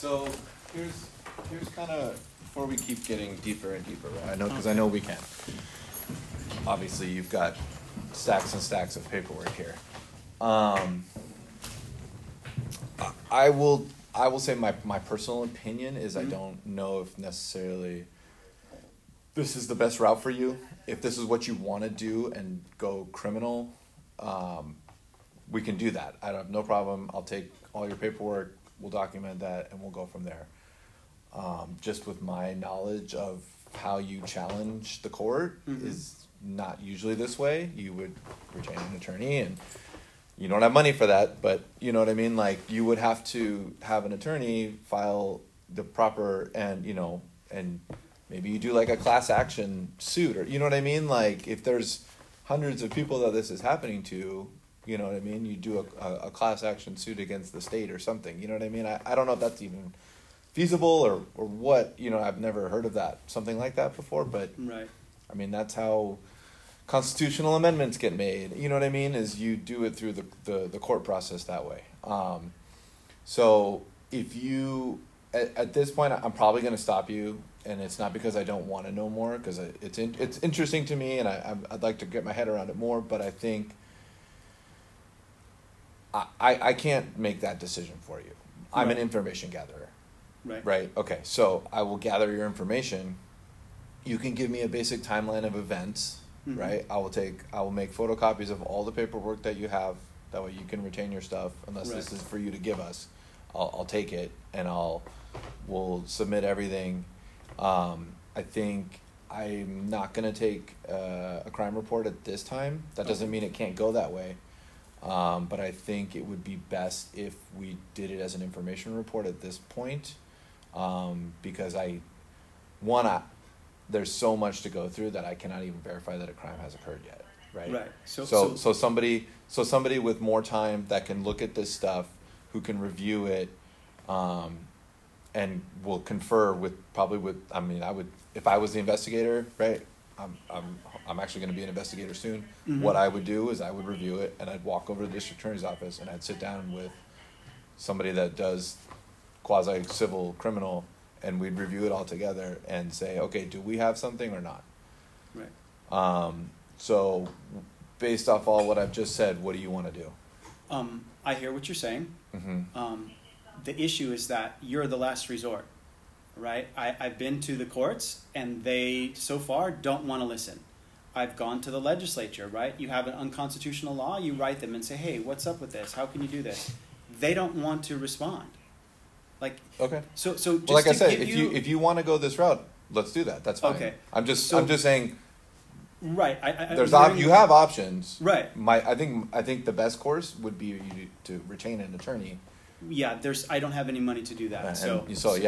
So here's kind of, before we keep getting deeper and deeper, right? I know, because I know we can. Obviously, you've got stacks and stacks of paperwork here. I will say my personal opinion is I don't know if necessarily this is the best route for you. If this is what you want to do and go criminal, we can do that. I have no problem. I'll take all your paperwork, we'll document that, and we'll go from there. Just with my knowledge of how you challenge the court is not usually this way. You would retain an attorney, and you don't have money for that, but you know what I mean? Like, you would have to have an attorney file the proper, and and maybe you do like a class action suit, or you know what I mean? Like, if there's hundreds of people that this is happening to, you know what I mean? You do a class action suit against the state or something, you know what I mean? I don't know if that's even feasible or what, I've never heard of that, something like that before, but right. I mean, that's how constitutional amendments get made, you know what I mean, is you do it through the court process that way. So if you, at this point, I'm probably going to stop you, and it's not because I don't want to know more, because it's interesting to me, and I'd like to get my head around it more, but I think I can't make that decision for you. I'm an information gatherer. Right. Okay. So I will gather your information. You can give me a basic timeline of events, right? I will make photocopies of all the paperwork that you have. That way you can retain your stuff, unless this is for you to give us. I'll take it, and we'll submit everything. I think I'm not going to take a crime report at this time. That doesn't mean it can't go that way. But I think it would be best if we did it as an information report at this point, because there's so much to go through that I cannot even verify that a crime has occurred yet, right? Right. So somebody with more time that can look at this stuff, who can review it, and will confer with. I mean, if I was the investigator, right? I'm actually going to be an investigator soon. What I would do is I would review it, and I'd walk over to the district attorney's office, and I'd sit down with somebody that does quasi-civil criminal, and we'd review it all together and say, okay, do we have something or not? Right. So based off all what I've just said, what do you want to do? I hear what you're saying. The issue is that you're the last resort, right? I've been to the courts, and they, so far, don't want to listen. I've gone to the legislature, right? You have an unconstitutional law, you write them and say, hey, what's up with this? How can you do this? They don't want to respond. Like, okay. So just well, like I said, if you want to go this route, let's do that. That's fine. Okay. I'm just saying. Right. You have options. Right. I think the best course would be to retain an attorney. Yeah, I don't have any money to do that. So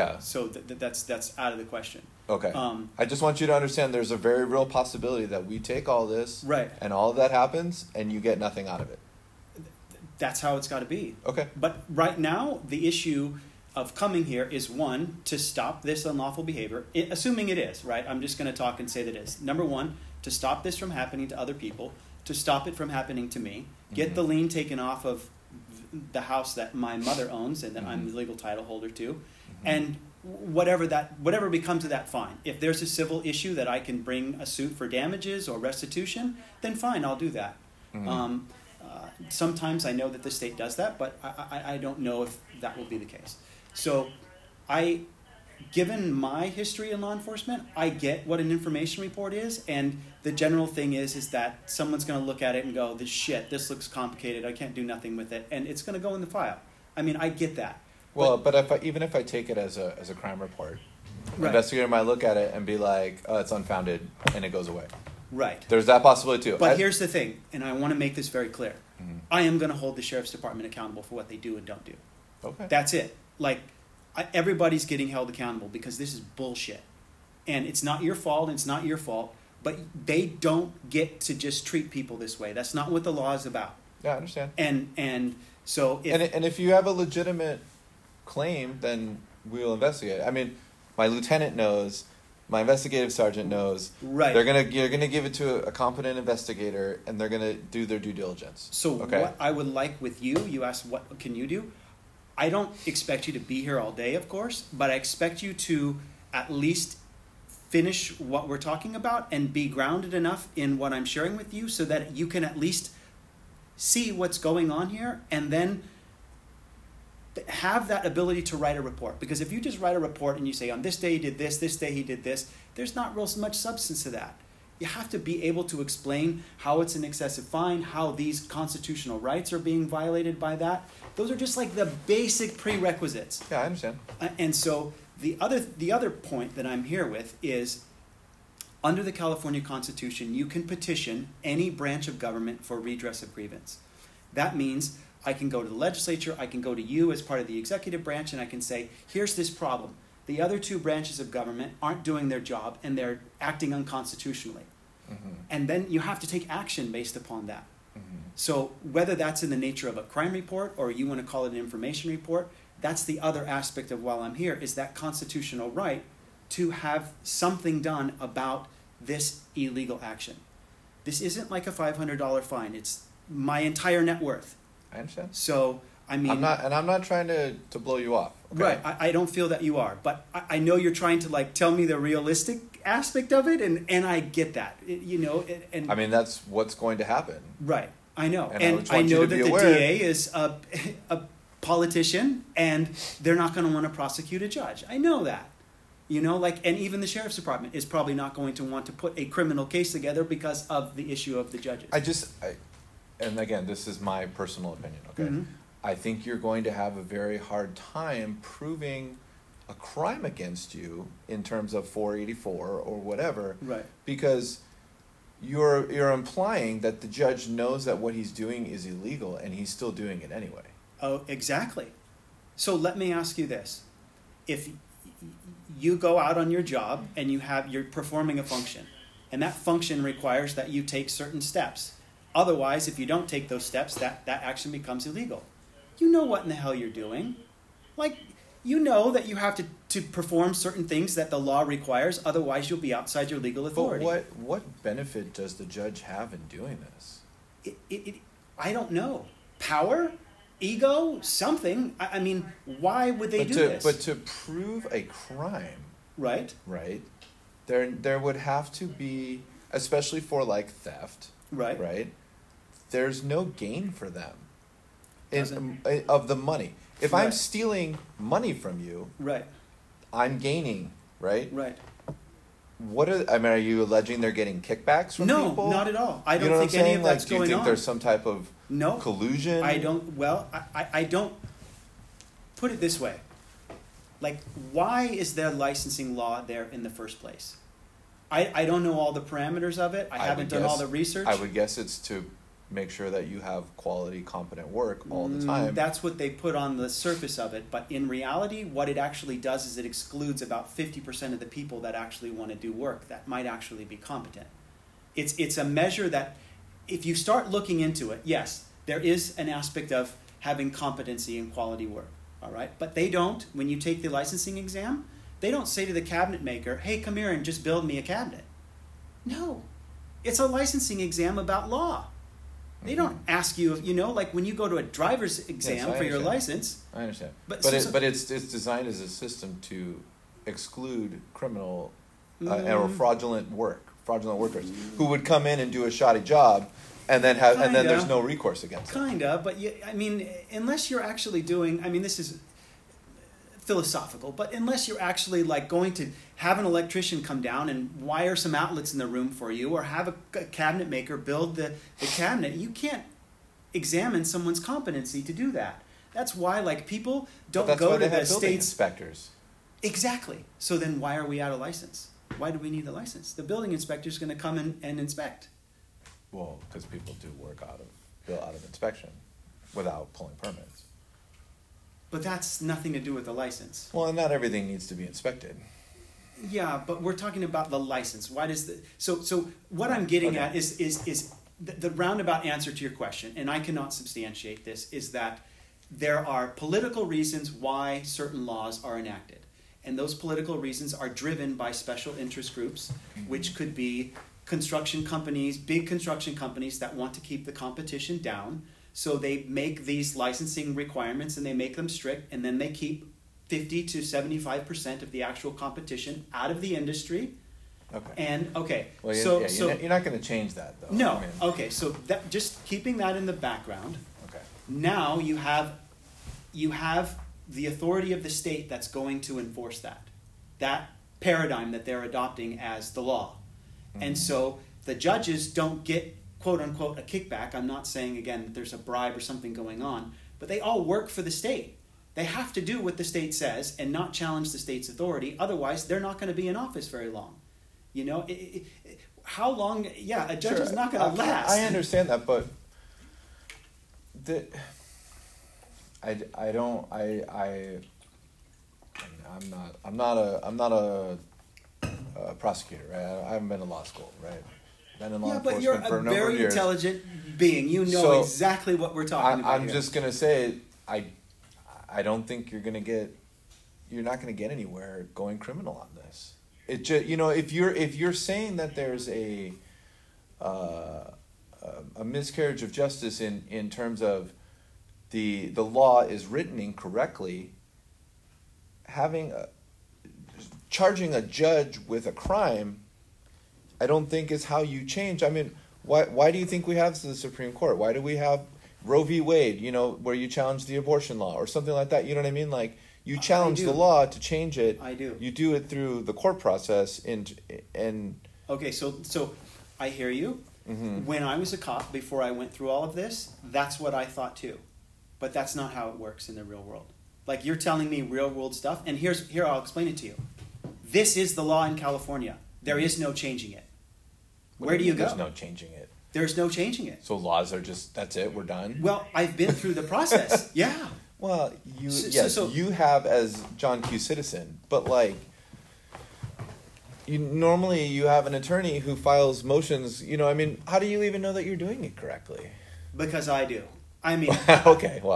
that's out of the question. Okay. I just want you to understand there's a very real possibility that we take all this, right, and all of that happens, and you get nothing out of it. That's how it's got to be. Okay. But right now, the issue of coming here is, one, to stop this unlawful behavior, assuming it is, right? I'm just going to talk and say that it is. Number one, to stop this from happening to other people, to stop it from happening to me, get the lien taken off of the house that my mother owns and that I'm the legal title holder to, and whatever becomes of that, fine. If there's a civil issue that I can bring a suit for damages or restitution, then fine, I'll do that. Sometimes I know that the state does that, but I don't know if that will be the case. So given my history in law enforcement, I get what an information report is, and the general thing is that someone's going to look at it and go, this looks complicated, I can't do nothing with it, and it's going to go in the file. I mean, I get that. Well, but even if I take it as a crime report, the investigator might look at it and be like, oh, it's unfounded, and it goes away. Right. There's that possibility too. But here's the thing, and I want to make this very clear. I am going to hold the sheriff's department accountable for what they do and don't do. Okay. That's it. Like, everybody's getting held accountable because this is bullshit. And it's not your fault, and it's not your fault, but they don't get to just treat people this way. That's not what the law is about. Yeah, I understand. And so if you have a legitimate claim, then we'll investigate. I mean, my lieutenant knows, my investigative sergeant knows. Right. You're gonna give it to a competent investigator, and they're gonna do their due diligence. So what I would like with you asked, what can you do? I don't expect you to be here all day, of course, but I expect you to at least finish what we're talking about and be grounded enough in what I'm sharing with you so that you can at least see what's going on here and then have that ability to write a report. Because if you just write a report and you say, on this day he did this day he did this, there's not real much substance to that. You have to be able to explain how it's an excessive fine, how these constitutional rights are being violated by that. Those are just like the basic prerequisites. Yeah, I understand. And so the other point that I'm here with is, under the California Constitution, you can petition any branch of government for redress of grievance. That means I can go to the legislature, I can go to you as part of the executive branch, and I can say, here's this problem. The other two branches of government aren't doing their job, and they're acting unconstitutionally. Mm-hmm. And then you have to take action based upon that. Mm-hmm. So whether that's in the nature of a crime report or you want to call it an information report, that's the other aspect of while I'm here, is that constitutional right to have something done about this illegal action. This isn't like a $500 fine. It's my entire net worth. I understand. So, I mean... I'm not trying to blow you off. Okay? Right. I don't feel that you are. But I know you're trying to like tell me the realistic aspect of it, and I get that. And I mean, that's what's going to happen. Right. I know. And I know that the DA is a politician, and they're not going to want to prosecute a judge. I know that. And even the sheriff's department is probably not going to want to put a criminal case together because of the issue of the judges. And again, this is my personal opinion, okay? Mm-hmm. I think you're going to have a very hard time proving a crime against you in terms of 484 or whatever. Right. Because you're implying that the judge knows that what he's doing is illegal and he's still doing it anyway. Oh, exactly. So let me ask you this. If you go out on your job and you're performing a function, and that function requires that you take certain steps. Otherwise, if you don't take those steps, that action becomes illegal. You know what in the hell you're doing. Like, you know that you have to perform certain things that the law requires, otherwise you'll be outside your legal authority. But what benefit does the judge have in doing this? I don't know. Power? Ego? Something? I mean, why would they do this? But to prove a crime, right, there would have to be, especially for like theft, right? There's no gain for them of the money. If I'm stealing money from you, I'm gaining, right? Right. Are you alleging they're getting kickbacks from people? No, not at all. I don't think any of that's going on. Do you think there's some type of collusion? I don't. Well, I don't. Put it this way. Like, why is there licensing law there in the first place? I don't know all the parameters of it. I haven't done all the research. I would guess it's to make sure that you have quality, competent work all the time. That's what they put on the surface of it. But in reality, what it actually does is it excludes about 50% of the people that actually want to do work that might actually be competent. It's a measure that, if you start looking into it, yes, there is an aspect of having competency and quality work. All right? But they don't, when you take the licensing exam, they don't say to the cabinet maker, hey, come here and just build me a cabinet. No. It's a licensing exam about law. They don't ask you, like when you go to a driver's exam for your license. I understand. But it's designed as a system to exclude criminal or fraudulent workers who would come in and do a shoddy job and then there's no recourse against them. Kinda, but unless you're actually doing, this is philosophical, but unless you're actually like going to have an electrician come down and wire some outlets in the room for you, or have a cabinet maker build the cabinet, you can't examine someone's competency to do that. That's why people don't go to the state's inspectors. Exactly. So then why are we out of license? Why do we need the license? The building inspector is going to come in and inspect. Well, because people do work out of inspection without pulling permits. But that's nothing to do with the license. Well, and not everything needs to be inspected. Yeah, but we're talking about the license. Why does so what I'm getting at is the roundabout answer to your question, and I cannot substantiate this, is that there are political reasons why certain laws are enacted. And those political reasons are driven by special interest groups, which could be construction companies, big construction companies that want to keep the competition down. So they make these licensing requirements and they make them strict, and then they keep 50 to 75% of the actual competition out of the industry. Okay. And okay, Well, you're not going to change that, though. No. I mean, Okay, so that, just keeping that in the background. okay. Now you have the authority of the state that's going to enforce that paradigm that they're adopting as the law. Mm-hmm. And so the judges don't get, quote unquote, a kickback. I'm not saying, again, that there's a bribe or something going on, but they all work for the state. They have to do what the state says and not challenge the state's authority. Otherwise, they're not going to be in office very long. You know, how long? Yeah, a judge is not going to last. I understand that, but I'm not a prosecutor, right? I haven't been to law school, right? Been in law enforcement but you're for a a number of very years. intelligent being. You know So, exactly what we're talking about. I'm just gonna say, I don't think you're not gonna get anywhere going criminal on this. It just, if you're saying that there's a miscarriage of justice in terms of the law is written incorrectly, charging a judge with a crime, I don't think is how you change. I mean, why do you think we have the Supreme Court? Why do we have Roe v. Wade, where you challenge the abortion law or something like that? You know what I mean? Like, you challenge the law to change it. I do. You do it through the court process and Okay, so I hear you. Mm-hmm. When I was a cop, before I went through all of this, that's what I thought too. But that's not how it works in the real world. Like, you're telling me real world stuff, and here I'll explain it to you. This is the law in California. There is no changing it. Where do you go? There's no changing it. There's no changing it. So laws are just, that's it, we're done? Well, I've been through the process. Yeah. Well, So- you have as John Q. Citizen, but like, normally you have an attorney who files motions, I mean, how do you even know that you're doing it correctly? Because I do. I mean, okay, well.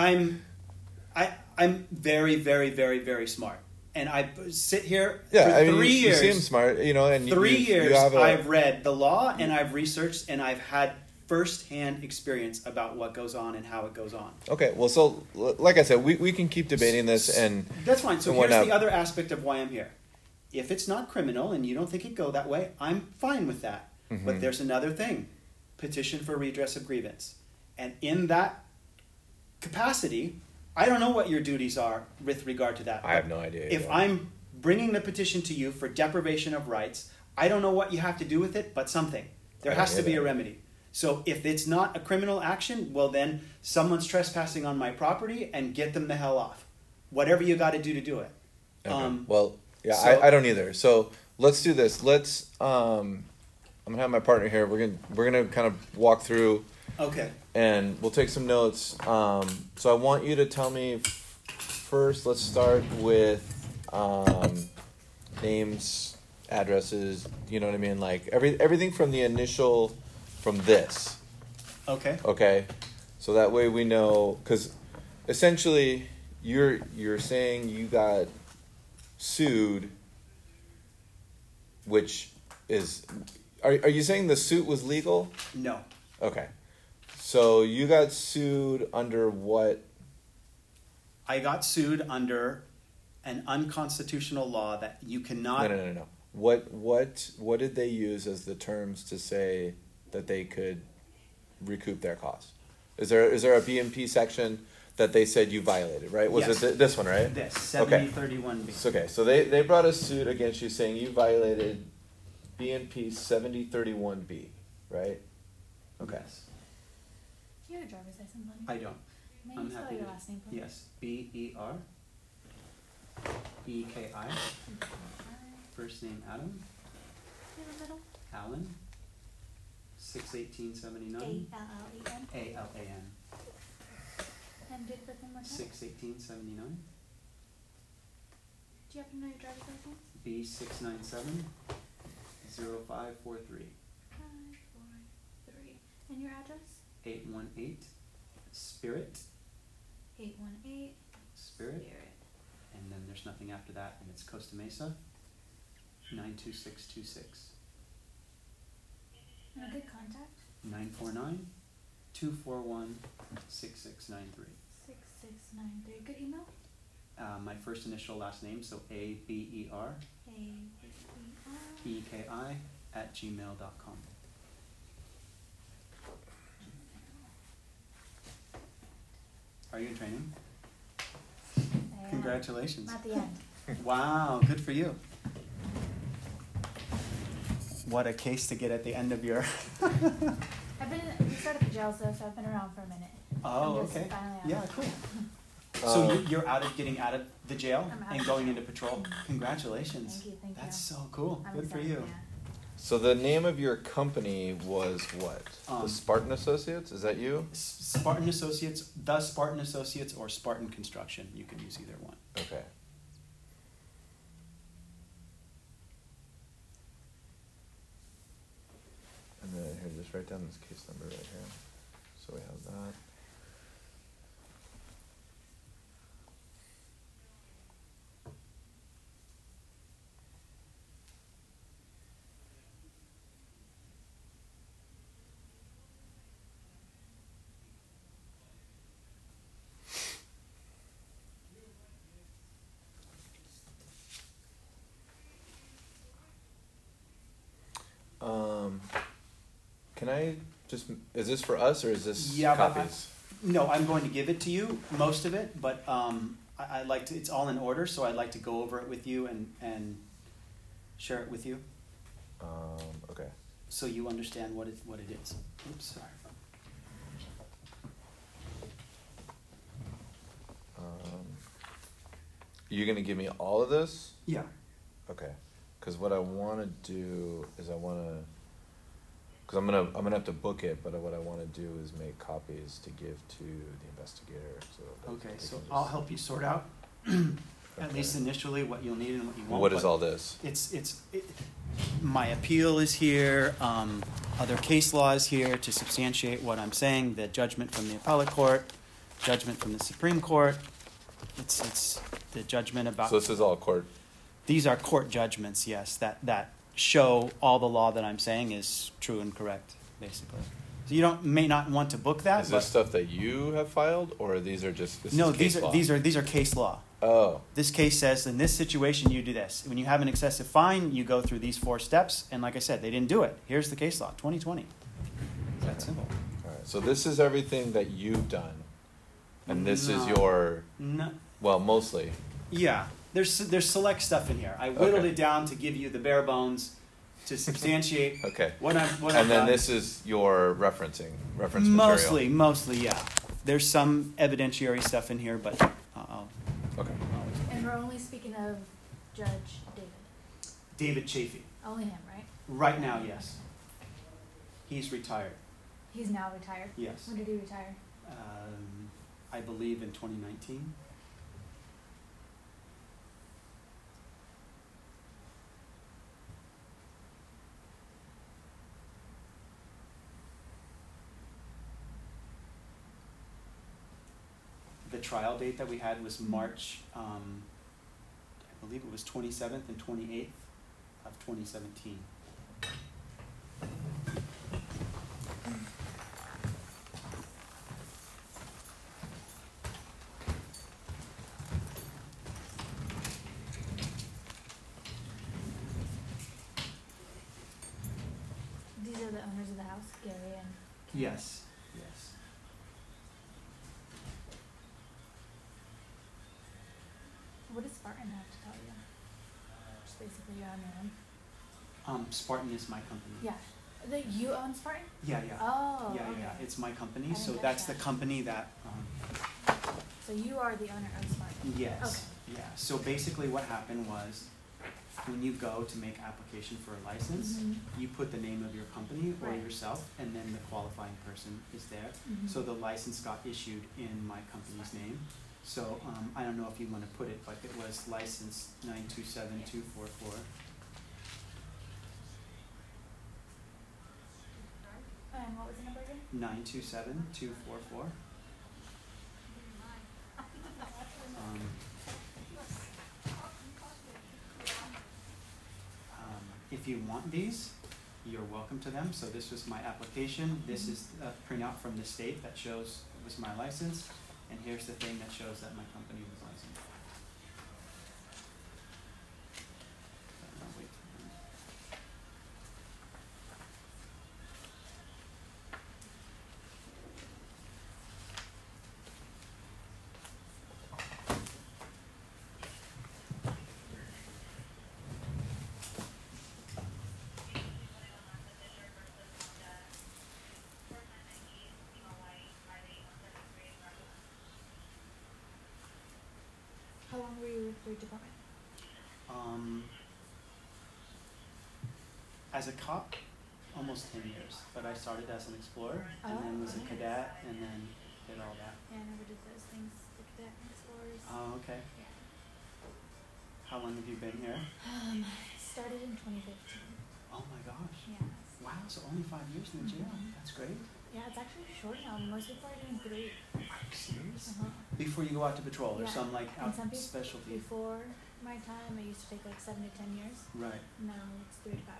I'm very, very, very, very smart. And I sit here for I mean, 3 years. You seem smart, and 3 years you have I've read the law and I've researched and I've had first-hand experience about what goes on and how it goes on. Okay, well, so like I said, we can keep debating this and that's fine. So and here's whatnot. the other aspect of why I'm here. If it's not criminal and you don't think it go that way, I'm fine with that. Mm-hmm. But there's another thing: petition for redress of grievance, and in that capacity, I don't know what your duties are with regard to that. I have no idea. If I'm bringing the petition to you for deprivation of rights, I don't know what you have to do with it, but something. There has to be a remedy. So if it's not a criminal action, well then someone's trespassing on my property and get them the hell off. Whatever you got to do it. Okay. Well, yeah, so- I don't either. So let's do this. I'm gonna have my partner here. We're gonna kind of walk through. Okay. And we'll take some notes. So I want you to tell me first. Let's start with names, addresses. You know what I mean? Like everything from the initial, from this. Okay. Okay. So that way we know, because essentially you're saying you got sued, which is, are you saying the suit was legal? No. Okay. So you got sued under what? I got sued under an unconstitutional law that you cannot. No. What did they use as the terms to say that they could recoup their costs? Is there a BMP section that they said you violated, right? Was Yes. it this one, right? This 7031B. Okay, so they brought a suit against you saying you violated BNP 7031B, right? Okay. Yes. Do you have a driver's license on you? I don't. May I'm you spell happy your to- last name, please? Yes. BEREKI. First name Adam. In the middle? Allen. 6/18/79. A-L-L-E-N. ALAN. And date of birth one more time? 6/18/79. Do you happen to know your driver's license? B697 0543 5, 4, 3. And your address? 818 Spirit. 818 Spirit. Spirit. And then there's nothing after that, and it's Costa Mesa 92626 And a good contact? 949 241-6693. 6693. Good email? My first initial last name, so ABER EKI @gmail.com. Are you in training? Congratulations. I'm at the end. Wow, good for you. What a case to get at the end of your... We started the jail, so I've been around for a minute. Oh, I'm just okay. finally out. Yeah, cool. So you're getting out of the jail I'm out and of going jail. into patrol. Congratulations. Thank you. That's so cool. I'm Good for excited, you. yeah. So the name of your company was what? The Spartan Associates? Is that you? Spartan Associates, the Spartan Associates, or Spartan Construction. You can use either one. Okay. And then here, just write down this case number right here. So we have that. Can I just, is this for us or is this copies? No, I'm going to give it to you, most of it, but I like to, it's all in order, so I'd like to go over it with you and share it with you, Okay. so you understand what it is. Oops, sorry. You're gonna give me all of this? Yeah. Okay. Because what I want to do is because I'm gonna have to book it, but what I want to do is make copies to give to the investigator. So that Okay, they so can I'll just- help you sort out, at least initially, what you'll need and what you won't. What is but all this? My appeal is here, other case law is here to substantiate what I'm saying, the judgment from the appellate court, judgment from the Supreme Court. It's the judgment about... So this is all court. These are court judgments, yes, that show all the law that I'm saying is true and correct, basically. So you may not want to book that. Is this stuff that you have filed, or these are just No, is case law? these are case law. Oh. This case says in this situation you do this. When you have an excessive fine, you go through these 4 steps, and like I said, they didn't do it. Here's the case law, 2020. It's that simple. All right. So this is everything that you've done, and this is No. your No. well, mostly. Yeah, there's select stuff in here. I whittled Okay. it down to give you the bare bones to substantiate Okay. what I've And then done. this is your reference material. Mostly, yeah. There's some evidentiary stuff in here, but I'll Okay. And we're only speaking of Judge David. David Chafee. Only him, right? Right now, yes. He's retired. He's now retired. Yes. When did he retire? I believe in 2019. The trial date that we had was March, I believe it was 27th and 28th of 2017. These are the owners of the house, Gary and Karen. Yes, yes. What does Spartan have to tell you? Just basically you're on your own. Spartan is my company. Yeah. You own Spartan? Yeah. Oh, Yeah, okay. it's my company, I so didn't that's catch the that. company that, So you are the owner of Spartan? yes. Okay. Yeah, so basically what happened was, when you go to make application for a license, Mhm. you put the name of your company or Right. yourself, and then the qualifying person is there. Mhm. So the license got issued in my company's name. So, I don't know if you wanna put it, but it was license 927-244. And what was the number again? 927-244. If you want these, you're welcome to them. So this was my application. This is a printout from the state that shows it was my license. And here's the thing that shows that my company was licensed. Wait. How long were you with your department? As a cop, almost 10 years. But I started as an explorer, and then was a nice. cadet, and then did all that. Yeah, I never did those things, the cadet and explorers. Oh, okay. Yeah. How long have you been here? Started in 2015. Oh my gosh. Yeah. Wow, so only 5 years in the jail. Mhm. That's great. Yeah, it's actually short now. Most people are doing 3. Are you serious? Uh-huh. Before you go out to patrol, there's Yeah. some like And out some people specialty. before my time, I used to take like 7 to 10 years. Right. Now it's 3 to 5.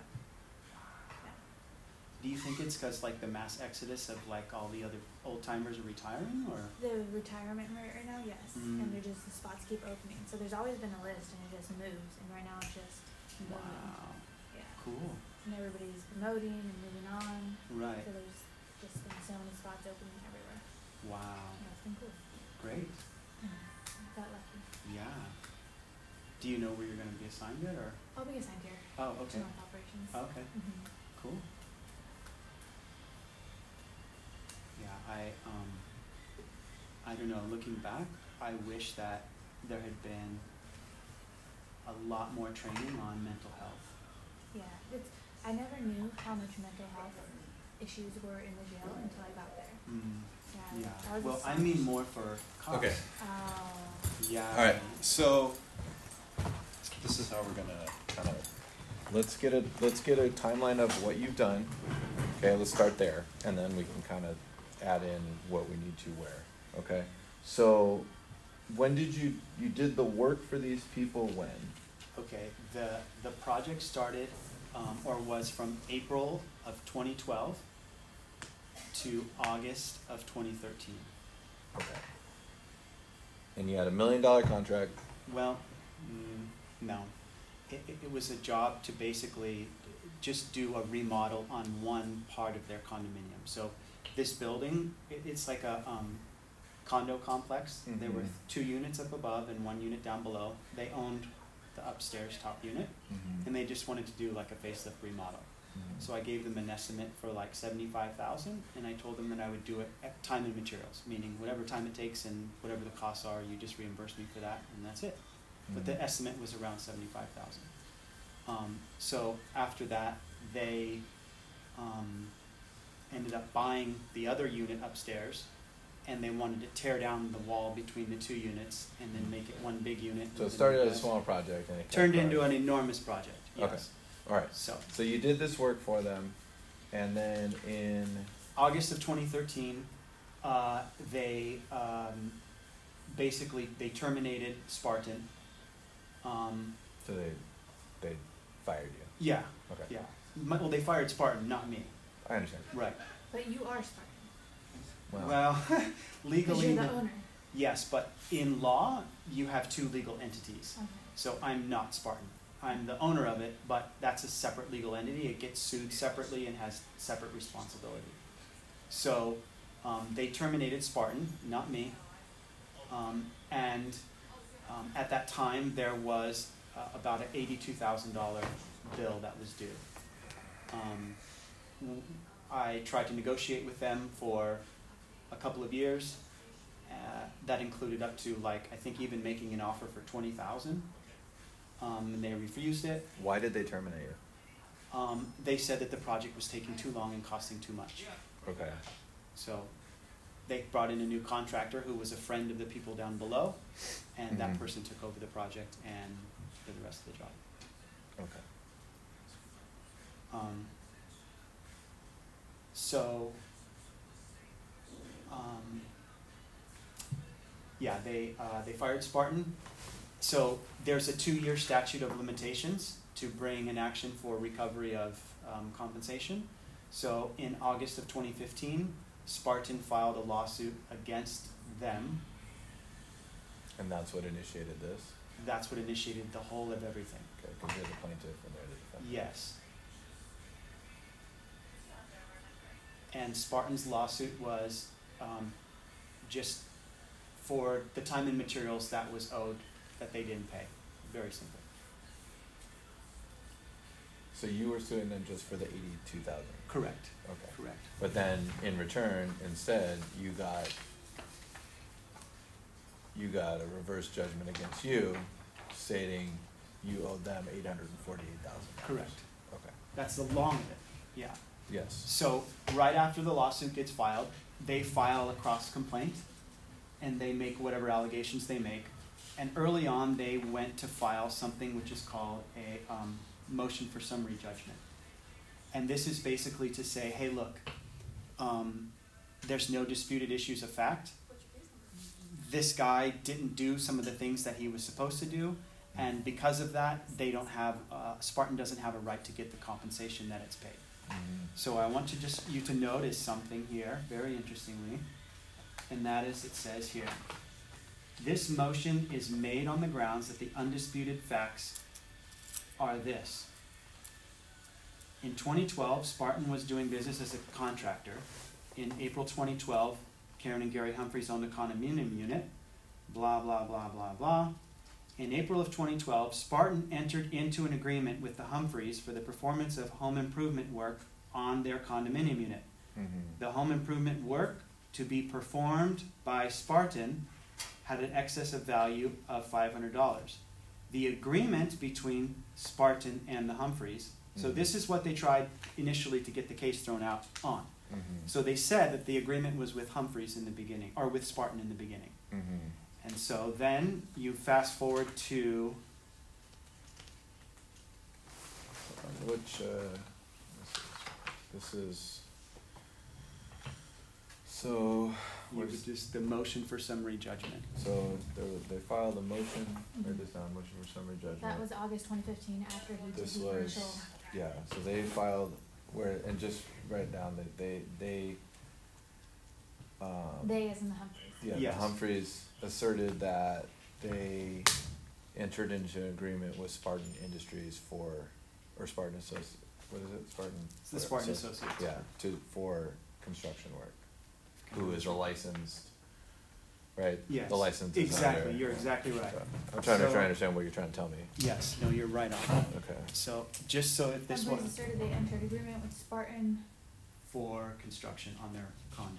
Do you think it's because like the mass exodus of like all the other old timers are retiring, or? The retirement rate right now, yes. Mm. And they're just, the spots keep opening. So there's always been a list and it just moves. And right now it's just moving. Wow. Yeah. Cool. And everybody's promoting and moving on. Right. So there's just been so many spots opening everywhere. Wow. Yeah, it's been cool. Great. I got lucky. Yeah. Do you know where you're going to be assigned yet, or? I'll be assigned here Oh, to okay. North Operations. Okay. Mm-hmm. Cool. Yeah, I don't know, looking back, I wish that there had been a lot more training on mental health. Yeah, I never knew how much mental health issues were in the jail until I got there. Yeah. I was Well, I astonished. mean more for cops. Okay. Oh. Yeah. All right. So this is how we're gonna kind of let's get a timeline of what you've done. Okay, let's start there, and then we can kind of add in what we need to where. Okay. So when did you did the work for these people when? Okay, the project started, or was from April of 2012 to August of 2013. Okay. And you had $1 million contract. Well, no. It was a job to basically just do a remodel on one part of their condominium. So this building, it's like a condo complex. Mm-hmm. There were 2 units up above and 1 unit down below. They owned the upstairs top unit, Mm-hmm. and they just wanted to do like a facelift remodel. Mm-hmm. So I gave them an estimate for like $75,000, and I told them that I would do it at time and materials, meaning whatever time it takes and whatever the costs are, you just reimburse me for that, and that's it. But the estimate was around $75,000. So after that, they ended up buying the other unit upstairs, and they wanted to tear down the wall between the 2 units and then make it one big unit. So it with started an as a small project and it kept turned into growing. an enormous project. Yes. Okay. All right. So you did this work for them, and then in August of 2013, they basically they terminated Spartan. so they fired you. Yeah. Okay. Yeah. Well, they fired Spartan, not me. I understand. Right. But you are Spartan. Well, Because legally, you're the owner. yes, but in law, you have 2 legal entities. Okay. So I'm not Spartan. I'm the owner of it, but that's a separate legal entity. It gets sued separately and has separate responsibility. So they terminated Spartan, not me. And at that time, there was about an $82,000 bill that was due. I tried to negotiate with them for a couple of years. That included up to like I think even making an offer for $20,000, and they refused it. Why did they terminate you? They said that the project was taking too long and costing too much. Okay. So they brought in a new contractor who was a friend of the people down below, and that Mhm. person took over the project and did the rest of the job. Okay. So, yeah, they fired Spartan. So there's a 2-year statute of limitations to bring an action for recovery of compensation. So in August of 2015, Spartan filed a lawsuit against them. And that's what initiated this? That's what initiated the whole of everything. Okay, because you're the plaintiff and they're the defendant. Yes. And Spartan's lawsuit was just for the time and materials that was owed that they didn't pay. Very simple. So you were suing them just for the 82,000? Correct. Okay. Correct. But then in return, instead, you got a reverse judgment against you stating you owed them $848,000. Correct. Okay. That's the long of it. Yeah. Yes. So right after the lawsuit gets filed, they file a cross complaint and they make whatever allegations they make. And early on, they went to file something which is called a motion for summary judgment. And this is basically to say, hey, look, there's no disputed issues of fact. This guy didn't do some of the things that he was supposed to do. And because of that, they don't have, Spartan doesn't have a right to get the compensation that it's paid. Mm-hmm. So I want you to notice something here, very interestingly, and that is, it says here, this motion is made on the grounds that the undisputed facts are this. In 2012, Spartan was doing business as a contractor. In April 2012, Karen and Gary Humphreys owned a condominium unit, blah, blah, blah, blah, blah. In April of 2012, Spartan entered into an agreement with the Humphreys for the performance of home improvement work on their condominium unit. Mm-hmm. The home improvement work to be performed by Spartan had an excess of value of $500. The agreement between Spartan and the Humphreys, so this is what they tried initially to get the case thrown out on. Mm-hmm. So they said that the agreement was with Humphreys in the beginning, or with Spartan in the beginning. Mm-hmm. And so then you fast forward to Which, this is, so, just the motion for summary judgment. so they filed a motion, write this down, motion for summary judgment. That was August 2015 after he did This the was, initial. yeah, so they filed, and just write down that they, They as in the Humphreys. yeah, Yes. the Humphreys asserted that they entered into an agreement with Spartan Industries or Spartan Associates, what is it, Spartan? It's the Spartan Associates. Yeah, for construction work, who is a licensed, right? Yes. The licensed Exactly, designer. you're exactly right. So, I'm trying to So- understand what you're trying to tell me. Yes, no, you're right on. Okay. So just so if this Humphreys was asserted they entered agreement with Spartan. for construction on their condo.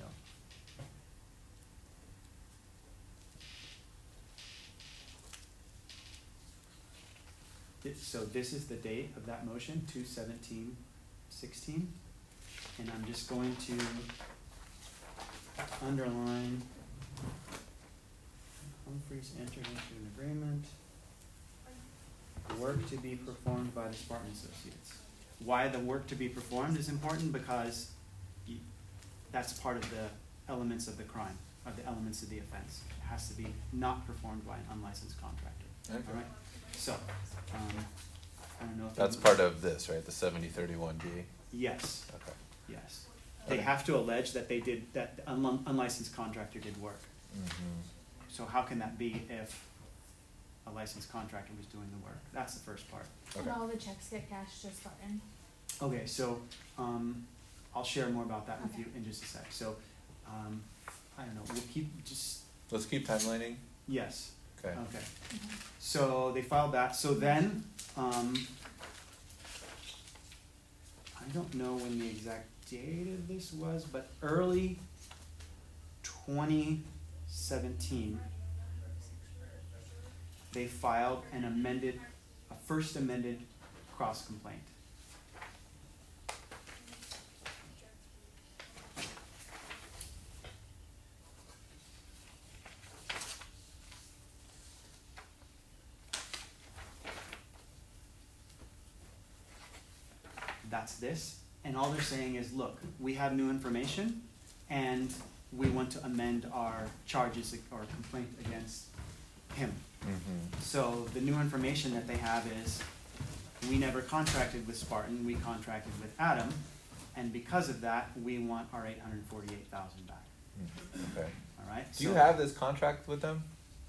So this is the date of that motion, 2/17/16, and I'm just going to underline Humphreys entered into an agreement, work to be performed by the Spartan Associates. Why the work to be performed is important because that's part of the elements of the crime, or the elements of the offense. It has to be not performed by an unlicensed contractor. Okay. All right? So, I don't know if That's part of this, right, the 7031D? Yes, Okay. yes. They Okay. have to allege that they did, that the unlicensed contractor did work. Mm-hmm. So how can that be if a licensed contractor was doing the work? That's the first part. And Okay. all the checks get cashed to Spartan. Okay, so I'll share more about that with Okay. you in just a sec. So I don't know. We'll keep just Let's keep timelining. yes. Okay. Okay. Mhm. So they filed that. So then I don't know when the exact date of this was, but early 2017 they filed a first amended cross complaint. That's this, and all they're saying is, look, we have new information, and we want to amend our charges or complaint against him. Mm-hmm. So the new information that they have is we never contracted with Spartan, we contracted with Adam, and because of that, we want our $848,000 back. Okay. All right? Do you have this contract with them?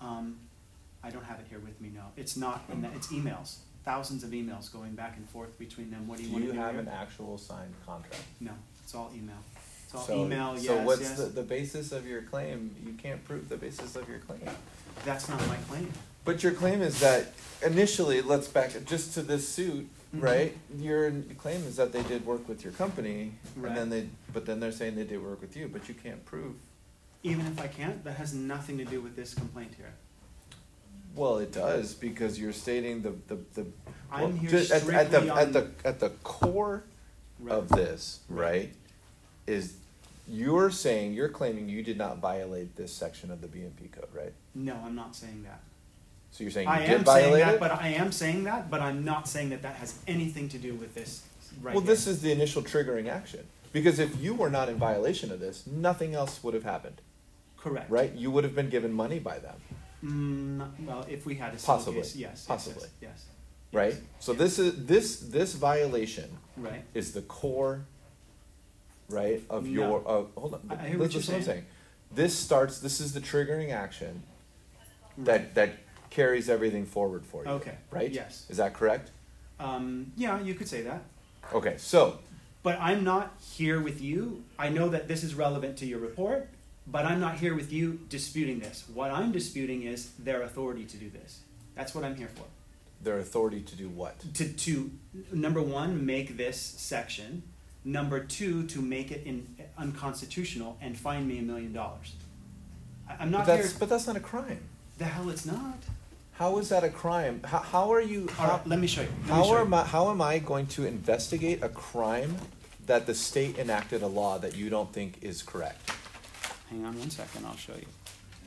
I don't have it here with me, no. It's not, it's emails. Thousands of emails going back and forth between them. What do you want to do? Do you have here? an actual signed contract? No, it's all email. It's all email, yes, So what's yes. the basis of your claim? You can't prove the basis of your claim. That's not my claim. But your claim is that initially, let's back it just to this suit, right? Your claim is that they did work with your company, Right. and then they're saying they did work with you, but you can't prove. Even if I can't, that has nothing to do with this complaint here. Well, it does, because you're stating the I'm well, here just strictly at the core Right. of this, right, is you're claiming you did not violate this section of the BMP code, right? No, I'm not saying that. So you're saying you I did am saying violate that, it? but I am saying that, but I'm not saying that that has anything to do with this right Well, here. this is the initial triggering action. Because if you were not in violation of this, nothing else would have happened, Correct. right? You would have been given money by them, Well, if we had a civil Possibly. case, yes. Possibly. Yes. right? Yes. So Yes. this violation Right. is the core, right, of No. your, hold on, I hear what you're listen to what I'm saying. saying. This is the triggering action that carries everything forward for you. Okay. Right? Yes. Is that correct? Yeah, you could say that. Okay, so, But I'm not here with you. I know that this is relevant to your report, but I'm not here with you disputing this. What I'm disputing is their authority to do this. That's what I'm here for. their authority to do what? To number one, make this section. Number two, to make it unconstitutional and fine me $1 million. I'm not here. But that's not a crime. The hell, it's not. How is that a crime? How are you? All right, let me show you. How am I going to investigate a crime that the state enacted a law that you don't think is correct? Hang on 1 second. I'll show you.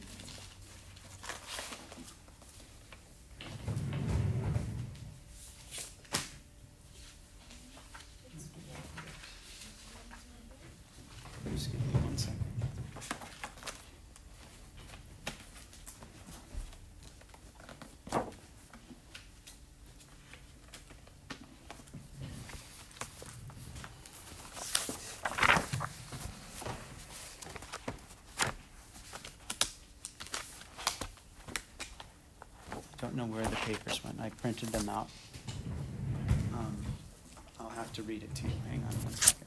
Just give me 1 second. Don't know where the papers went. I printed them out. I'll have to read it to you. Hang on 1 second.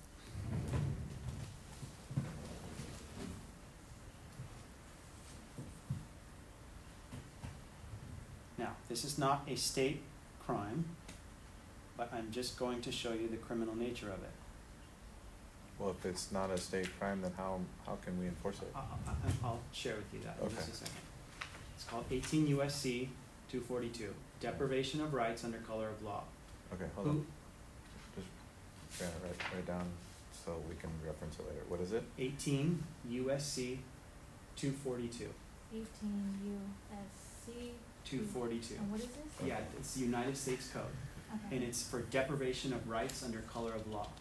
Now, this is not a state crime, but I'm just going to show you the criminal nature of it. Well, if it's not a state crime, then how can we enforce it? I'll share with you that in just Okay. a second. It's called 18 U.S.C. 242, deprivation of rights under color of law. Okay, hold on. Just write down so we can reference it later. What is it? 18 U.S.C. 242. 18 USC. 242. And what is this? Yeah, it's the United States Code, Okay. and it's for deprivation of rights under color of law.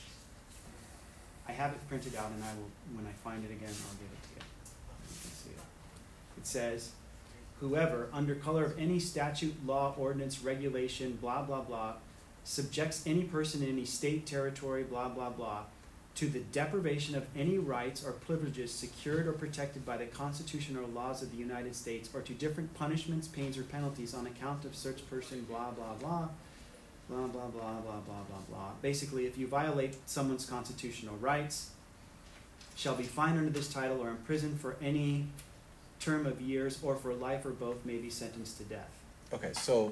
I have it printed out, and I will, when I find it again, I'll give it to you. You can see it. It says, whoever, under color of any statute, law, ordinance, regulation, blah, blah, blah, subjects any person in any state, territory, blah, blah, blah, to the deprivation of any rights or privileges secured or protected by the Constitution or laws of the United States, or to different punishments, pains, or penalties on account of such person, blah, blah, blah, blah, blah, blah, blah, blah, blah, blah. Basically, if you violate someone's constitutional rights, shall be fined under this title or imprisoned for any term of years, or for life, or both, may be sentenced to death. Okay, so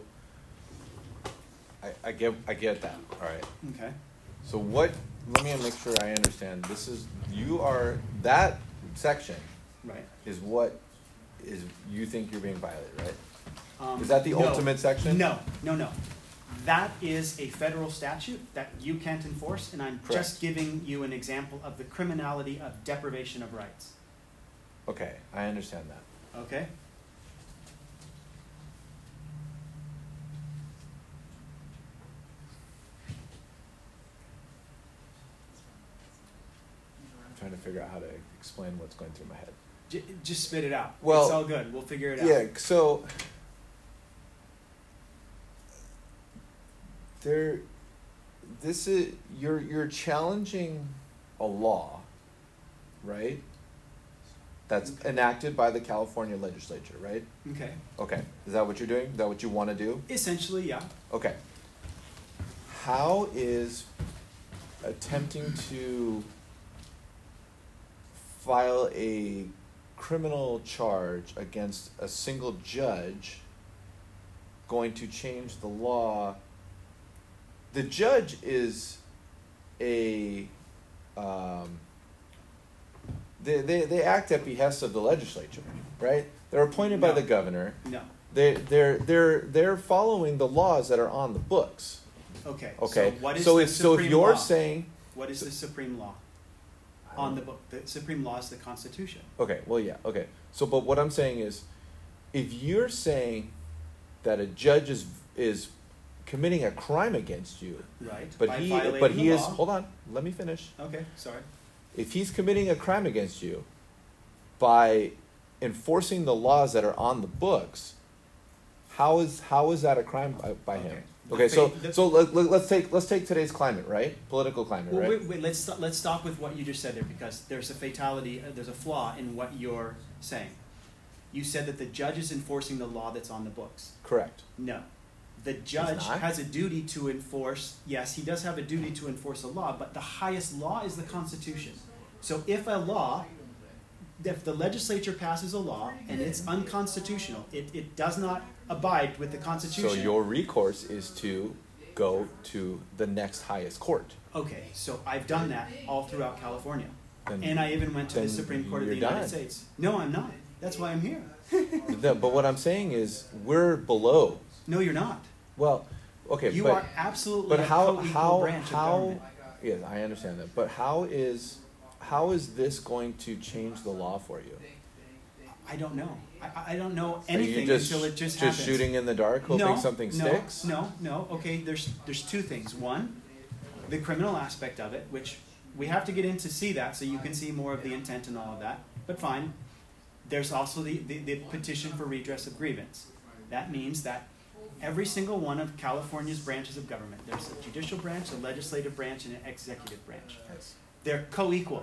I get that. All right. Okay. So let me make sure I understand. That section Right. is what is you think you're being violated, right? Is that the No. ultimate section? No. That is a federal statute that you can't enforce, and I'm just giving you an example of the criminality of deprivation of rights. Okay, I understand that. Okay? I'm trying to figure out how to explain what's going through my head. Just spit it out. Well, it's all good. We'll figure it out. Yeah, so you're challenging a law, right? That's enacted by the California legislature, right? Okay. Okay. Is that what you're doing? Is that what you want to do? Essentially, yeah. Okay. How is attempting to file a criminal charge against a single judge going to change the law? The judge is a they act at behest of the legislature, right? They're appointed by No. the governor. No. They're following the laws that are on the books. Okay. Okay. So what is so the if supreme you're law? saying What is the supreme law on the book? The supreme law is the Constitution. okay, well yeah, okay. So but what I'm saying is if you're saying that a judge is committing a crime against you, Right. but By he violating the is law. hold on, let me finish. Okay. Sorry. If he's committing a crime against you by enforcing the laws that are on the books, how is that a crime by him? Okay, so let's take today's climate, right? Political climate, Well, right? wait. Let's stop with what you just said there because there's a fatality. There's a flaw in what you're saying. You said that the judge is enforcing the law that's on the books. Correct. No. The judge not? has a duty to enforce, yes, he does have a duty to enforce a law, but the highest law is the Constitution. So if the legislature passes a law and it's unconstitutional, it does not abide with the Constitution. So your recourse is to go to the next highest court. Okay, so I've done that all throughout California. Then- And I even went to the then Supreme Court of the you're United done. States. No, I'm not. That's why I'm here. But what I'm saying is we're below. No, you're not. Well, okay, You but are absolutely but a how co-equal branch of government. yes, I understand that. But how is this going to change the law for you? I don't know. I don't know Are you anything just, until it just happens. shooting in the dark, hoping something sticks? No. Okay, there's two things. One, the criminal aspect of it, which we have to get in to see that, so you can see more of the intent and all of that. But fine. There's also the petition for redress of grievance. That means that every single one of California's branches of government, there's a judicial branch, a legislative branch, and an executive branch. Yes. They're co-equal.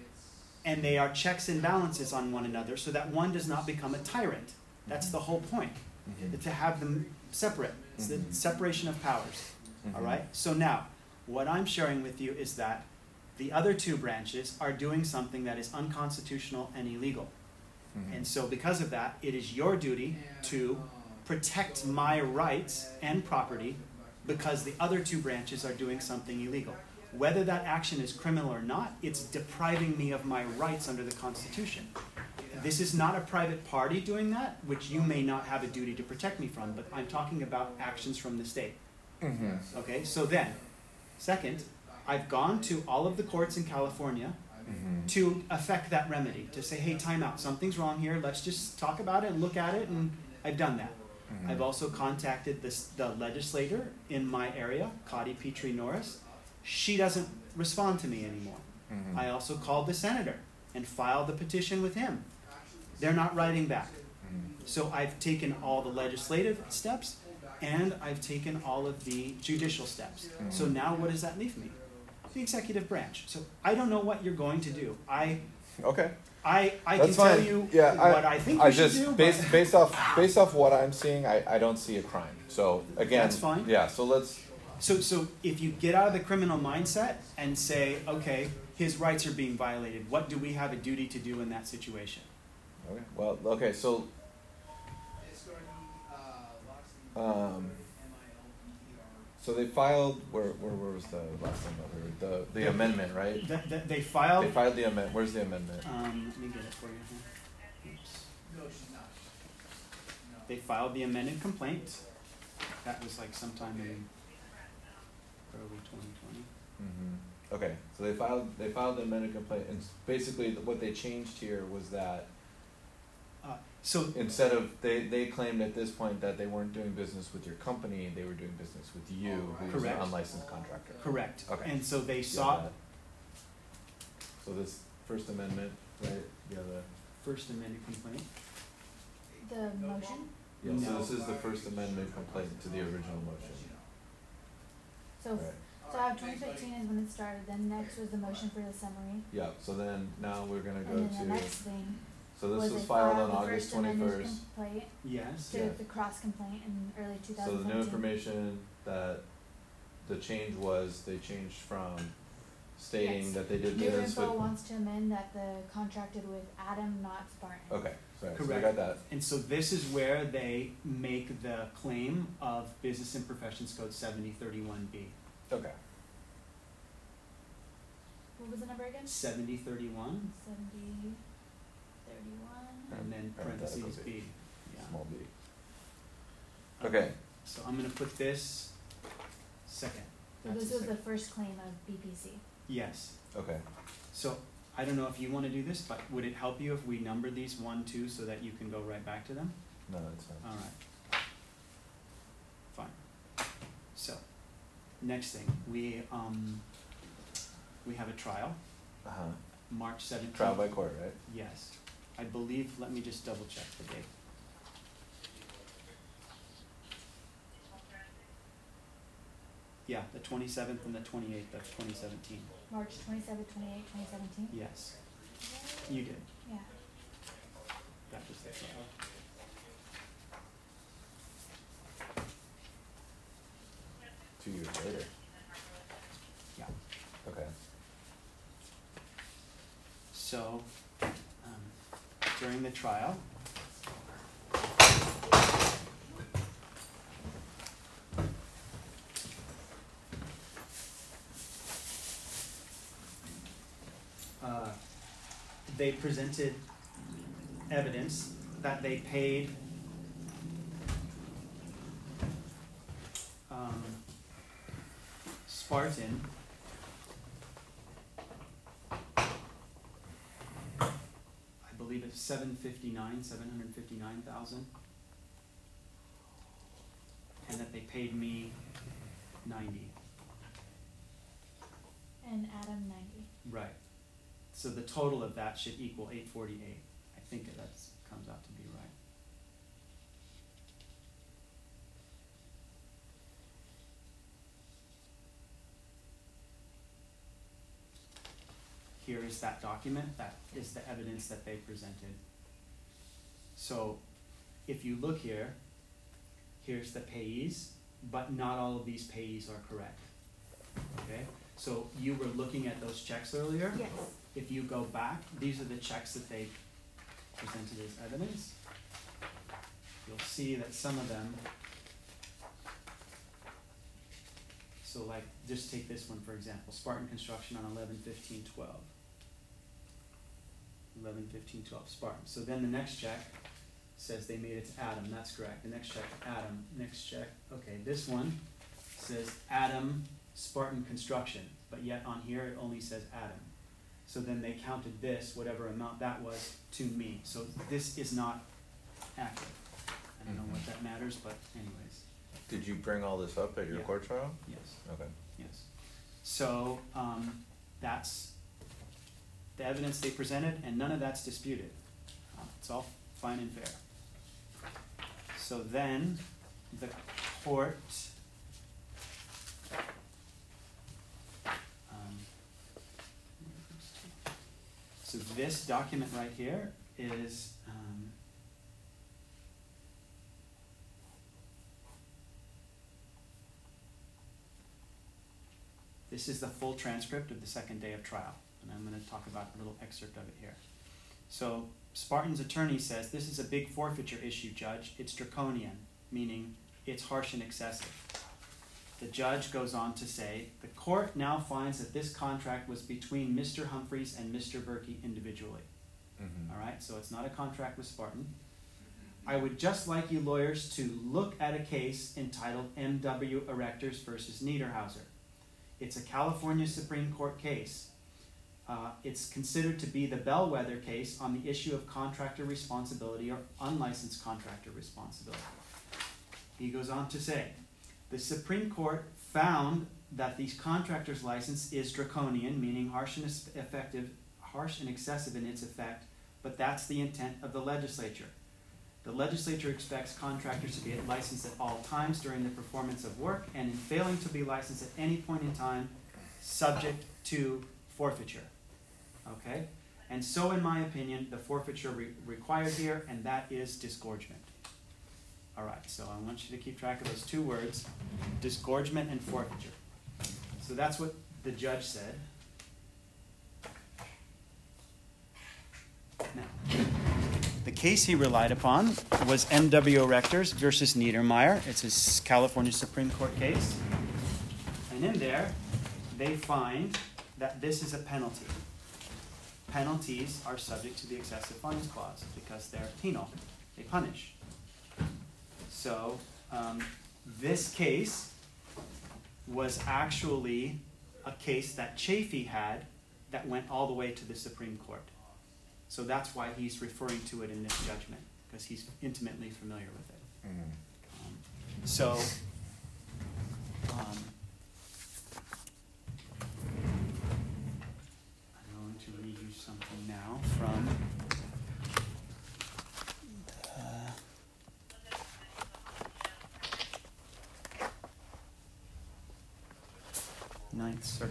And they are checks and balances on one another so that one does not become a tyrant. That's the whole point, to have them separate. It's the separation of powers. All right? So now, what I'm sharing with you is that the other two branches are doing something that is unconstitutional and illegal. And so because of that, it is your duty to protect my rights and property because the other two branches are doing something illegal. Whether that action is criminal or not, it's depriving me of my rights under the Constitution. This is not a private party doing that, which you may not have a duty to protect me from, but I'm talking about actions from the state. Okay, so then, second, I've gone to all of the courts in California to affect that remedy, to say, hey, time out, something's wrong here, let's just talk about it and look at it, and I've done that. I've also contacted the legislator in my area, Cotty Petrie Norris. She doesn't respond to me anymore. I also called the senator and filed the petition with him. They're not writing back. So I've taken all the legislative steps and I've taken all of the judicial steps. So now what does that leave me? The executive branch. So I don't know what you're going to do. Okay. I That's can tell fine. you what I think you should do. based off what I'm seeing, I don't see a crime. So again, That's fine. Yeah. So let's. So if you get out of the criminal mindset and say, okay, his rights are being violated, what do we have a duty to do in that situation? Okay. Well. Okay. So. So they filed. Where was the last time that we were? The amendment, right? They filed. They filed the amendment. Where's the amendment? Let me get it for you here. Oops. They filed the amended complaint. That was like sometime in early 2020. Okay, so they filed the amended complaint, and basically what they changed here was that So instead of they claimed at this point that they weren't doing business with your company, they were doing business with you, who was an Correct. unlicensed contractor. correct. Okay. And so they Yeah, sought that. So this First Amendment, right? Yeah. first amended complaint. The motion? So No. this is the First Amendment complaint to the original motion. So, Right. so I have 2015 is when it started. Then next was the motion for the summary, Yeah, so then now we're gonna go and then the to, next thing so this was they filed filed on the August first amended 21st. complaint Yes. to Yeah. the cross complaint in early So 2017. the new information that the change was, they changed from stating Yes. that they did New business info with. wants to amend that the contracted with Adam, not Spartan. Okay, sorry, so we Correct. got that. And so this is where they make the claim of Business and Professions Code 7031B. Okay. What was the number again? 7031, 70, 31. and then Parenthetical parentheses B. B. Yeah. Small b. Okay, So I'm going to put this second. So That's this the was the second. first claim of BPC. Yes. okay. So I don't know if you want to do this, but would it help you if we number these 1, 2 so that you can go right back to them? No, that's fine. All right. Fine. So, next thing, we have a trial, Uh-huh. March 17th. Trial by court, right? Yes. I believe, let me just double check the date. Yeah, the 27th and the 28th of 2017. March 27, 28, 2017. Yes, you did. Yeah. That was the trial. Two years later. Yeah. Okay. So, during the trial, they presented evidence that they paid Spartan I believe it's 759,000, and that they paid me 90. And Adam 90. Right. So the total of that should equal 848. I think that comes out to be right. Here is that document. That is the evidence that they presented. So if you look here, here's the payees, but not all of these payees are correct. Okay? So you were looking at those checks earlier. Yes. If you go back, these are the checks that they presented as evidence. You'll see that some of them, so like, just take this one for example, Spartan Construction on 11/15/12. 11/15/12, Spartan. So then the next check says they made it to Adam, that's correct. The next check, Adam, next check, okay, this one says Adam Spartan Construction, but yet on here it only says Adam. So then they counted this, whatever amount that was, to me. So this is not accurate. I don't know what that matters, but anyways, Did you bring all this up at your Yeah. court trial? yes, Okay. yes. So that's the evidence they presented, and none of that's disputed. It's all fine and fair. So then the court so this document right here is this is the full transcript of the second day of trial, and I'm going to talk about a little excerpt of it here. So Spartan's attorney says, this is a big forfeiture issue, Judge. It's draconian, meaning it's harsh and excessive. The judge goes on to say, the court now finds that this contract was between Mr. Humphreys and Mr. Berkey individually. Mm-hmm. All right, so it's not a contract with Spartan. I would just like you lawyers to look at a case entitled M.W. Erectors versus Niederhauser. It's a California Supreme Court case. It's considered to be the bellwether case on the issue of contractor responsibility or unlicensed contractor responsibility. He goes on to say, the Supreme Court found that the contractor's license is draconian, meaning harsh and excessive in its effect, but that's the intent of the legislature. The legislature expects contractors to be licensed at all times during the performance of work, and in failing to be licensed at any point in time, subject to forfeiture. Okay? And so, in my opinion, the forfeiture required here, and that is disgorgement. All right, so I want you to keep track of those two words, disgorgement and forfeiture. So that's what the judge said. Now, the case he relied upon was NWO Rectors versus Niedermeyer. It's a California Supreme Court case. And in there, they find that this is a penalty. Penalties are subject to the excessive fines clause because they're penal. They punish. So this case was actually a case that Chafee had that went all the way to the Supreme Court. So that's why he's referring to it in this judgment, because he's intimately familiar with it. Mm-hmm. I'm going to read you something now from Ninth Circuit.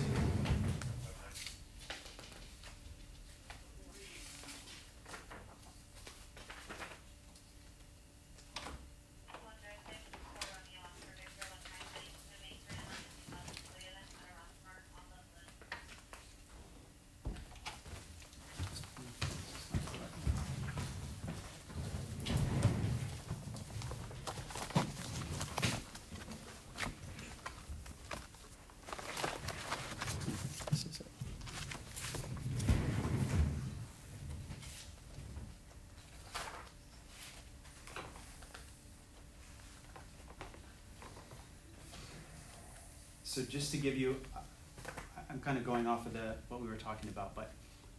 So just to give you, I'm kind of going off of what we were talking about, but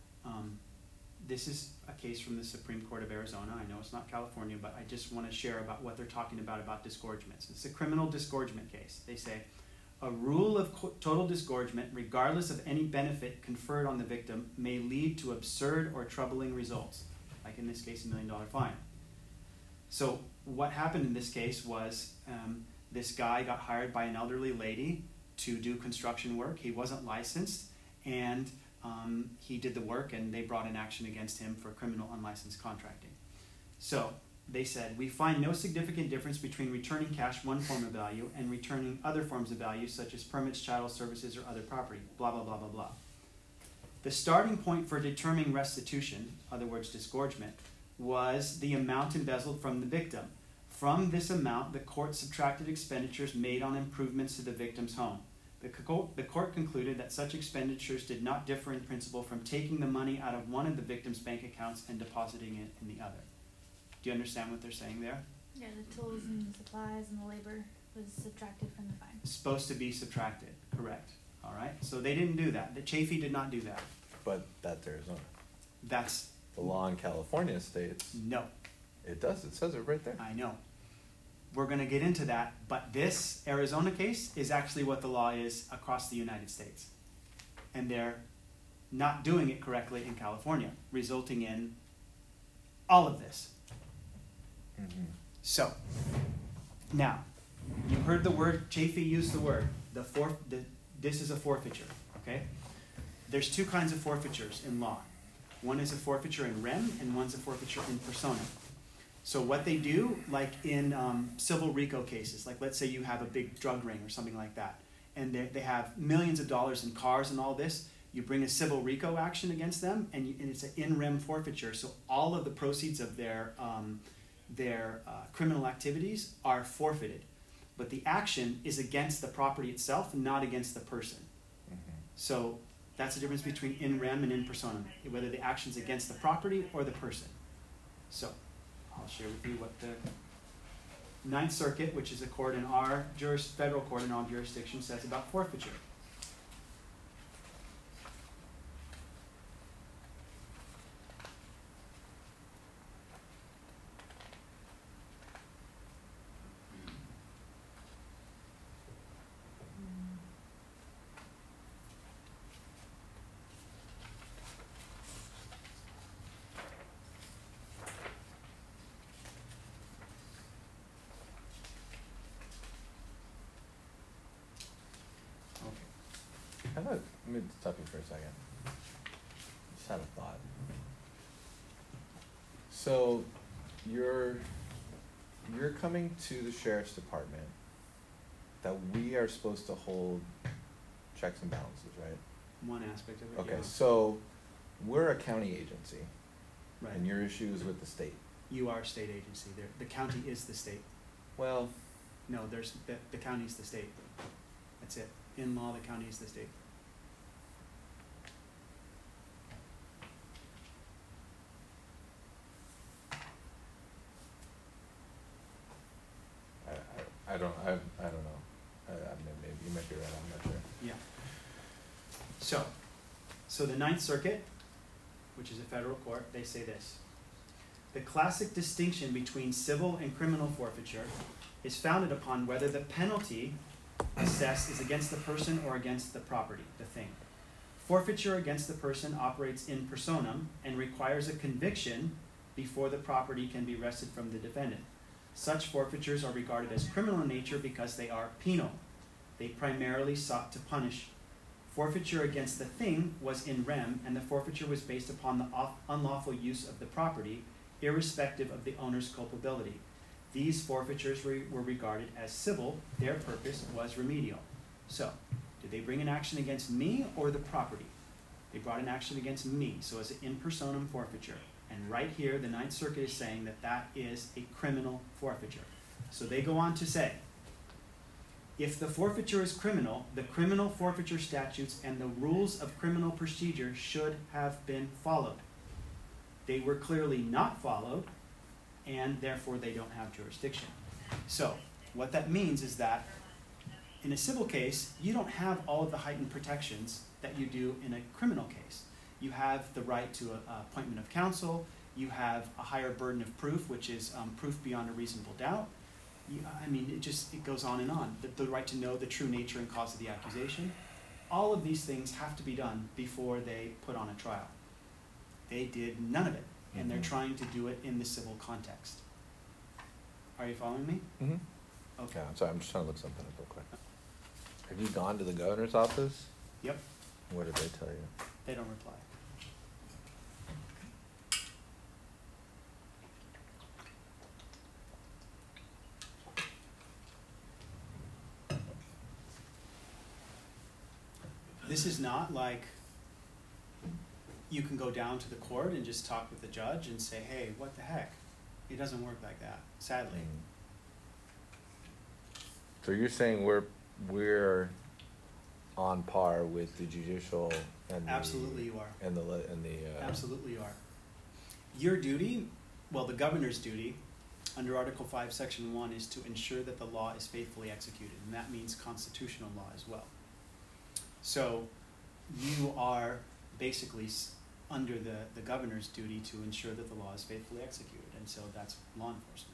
this is a case from the Supreme Court of Arizona. I know it's not California, but I just want to share about what they're talking about disgorgements. It's a criminal disgorgement case. They say, a rule of total disgorgement, regardless of any benefit conferred on the victim, may lead to absurd or troubling results, like in this case, $1 million fine. So what happened in this case was this guy got hired by an elderly lady to do construction work. He wasn't licensed, and he did the work, and they brought an action against him for criminal unlicensed contracting. So they said, we find no significant difference between returning cash, one form of value, and returning other forms of value, such as permits, chattel services, or other property, blah, blah, blah, blah, blah. The starting point for determining restitution, in other words, disgorgement, was the amount embezzled from the victim. From this amount, the court subtracted expenditures made on improvements to the victim's home. The court concluded that such expenditures did not differ in principle from taking the money out of one of the victim's bank accounts and depositing it in the other. Do you understand what they're saying there? Yeah, the tools and the supplies and the labor was subtracted from the fine. It's supposed to be subtracted, correct. All right, so they didn't do that. The Chafee did not do that. But that's Arizona. That's... The law in California states... No. It does. It says it right there. I know. We're going to get into that, but this Arizona case is actually what the law is across the United States. And they're not doing it correctly in California, resulting in all of this. Mm-hmm. So, now, you heard the word, Chafee used the word, this is a forfeiture, okay? There's two kinds of forfeitures in law. One is a forfeiture in rem, and one's a forfeiture in persona. So what they do, like in civil RICO cases, like let's say you have a big drug ring or something like that, and they have millions of dollars in cars and all this, you bring a civil RICO action against them, and it's an in rem forfeiture. So all of the proceeds of their criminal activities are forfeited. But the action is against the property itself, not against the person. Mm-hmm. So that's the difference between in rem and in persona, whether the action's against the property or the person. So I'll share with you what the Ninth Circuit, which is a court in our federal court in our jurisdiction, says about forfeiture. How about, let me stop you for a second. Just had a thought. So, you're coming to the sheriff's department that we are supposed to hold checks and balances, right? One aspect of it. Okay, Yeah. so we're a county agency, Right. and your issue is with the state. You are a state agency. The county is the state. Well, No, there's the county's the state. That's it. In law, the county is the state. I don't know. Maybe you might be right. I'm not sure. Yeah. So the Ninth Circuit, which is a federal court, they say this: the classic distinction between civil and criminal forfeiture is founded upon whether the penalty assessed is against the person or against the property, the thing. Forfeiture against the person operates in personam and requires a conviction before the property can be wrested from the defendant. Such forfeitures are regarded as criminal in nature because they are penal. They primarily sought to punish. Forfeiture against the thing was in rem, and the forfeiture was based upon the unlawful use of the property, irrespective of the owner's culpability. These forfeitures were regarded as civil. Their purpose was remedial. So, did they bring an action against me or the property? They brought an action against me, so it's an in personam forfeiture. And right here, the Ninth Circuit is saying that that is a criminal forfeiture. So they go on to say, if the forfeiture is criminal, the criminal forfeiture statutes and the rules of criminal procedure should have been followed. They were clearly not followed, and therefore they don't have jurisdiction. So what that means is that in a civil case, you don't have all of the heightened protections that you do in a criminal case. You have the right to an appointment of counsel. You have a higher burden of proof, which is proof beyond a reasonable doubt. It goes on and on. The right to know the true nature and cause of the accusation. All of these things have to be done before they put on a trial. They did none of it, and they're trying to do it in the civil context. Are you following me? Mm-hmm. Okay. Yeah, I'm sorry, I'm just trying to look something up real quick. Have you gone to the governor's office? Yep. What did they tell you? They don't reply. This is not like you can go down to the court and just talk with the judge and say, hey, what the heck? It doesn't work like that, sadly. So you're saying we're on par with the judicial and Absolutely you are. And the Absolutely you are. Your duty, well, the governor's duty under Article 5, Section 1 is to ensure that the law is faithfully executed, and that means constitutional law as well. So you are basically under the governor's duty to ensure that the law is faithfully executed, and so that's law enforcement.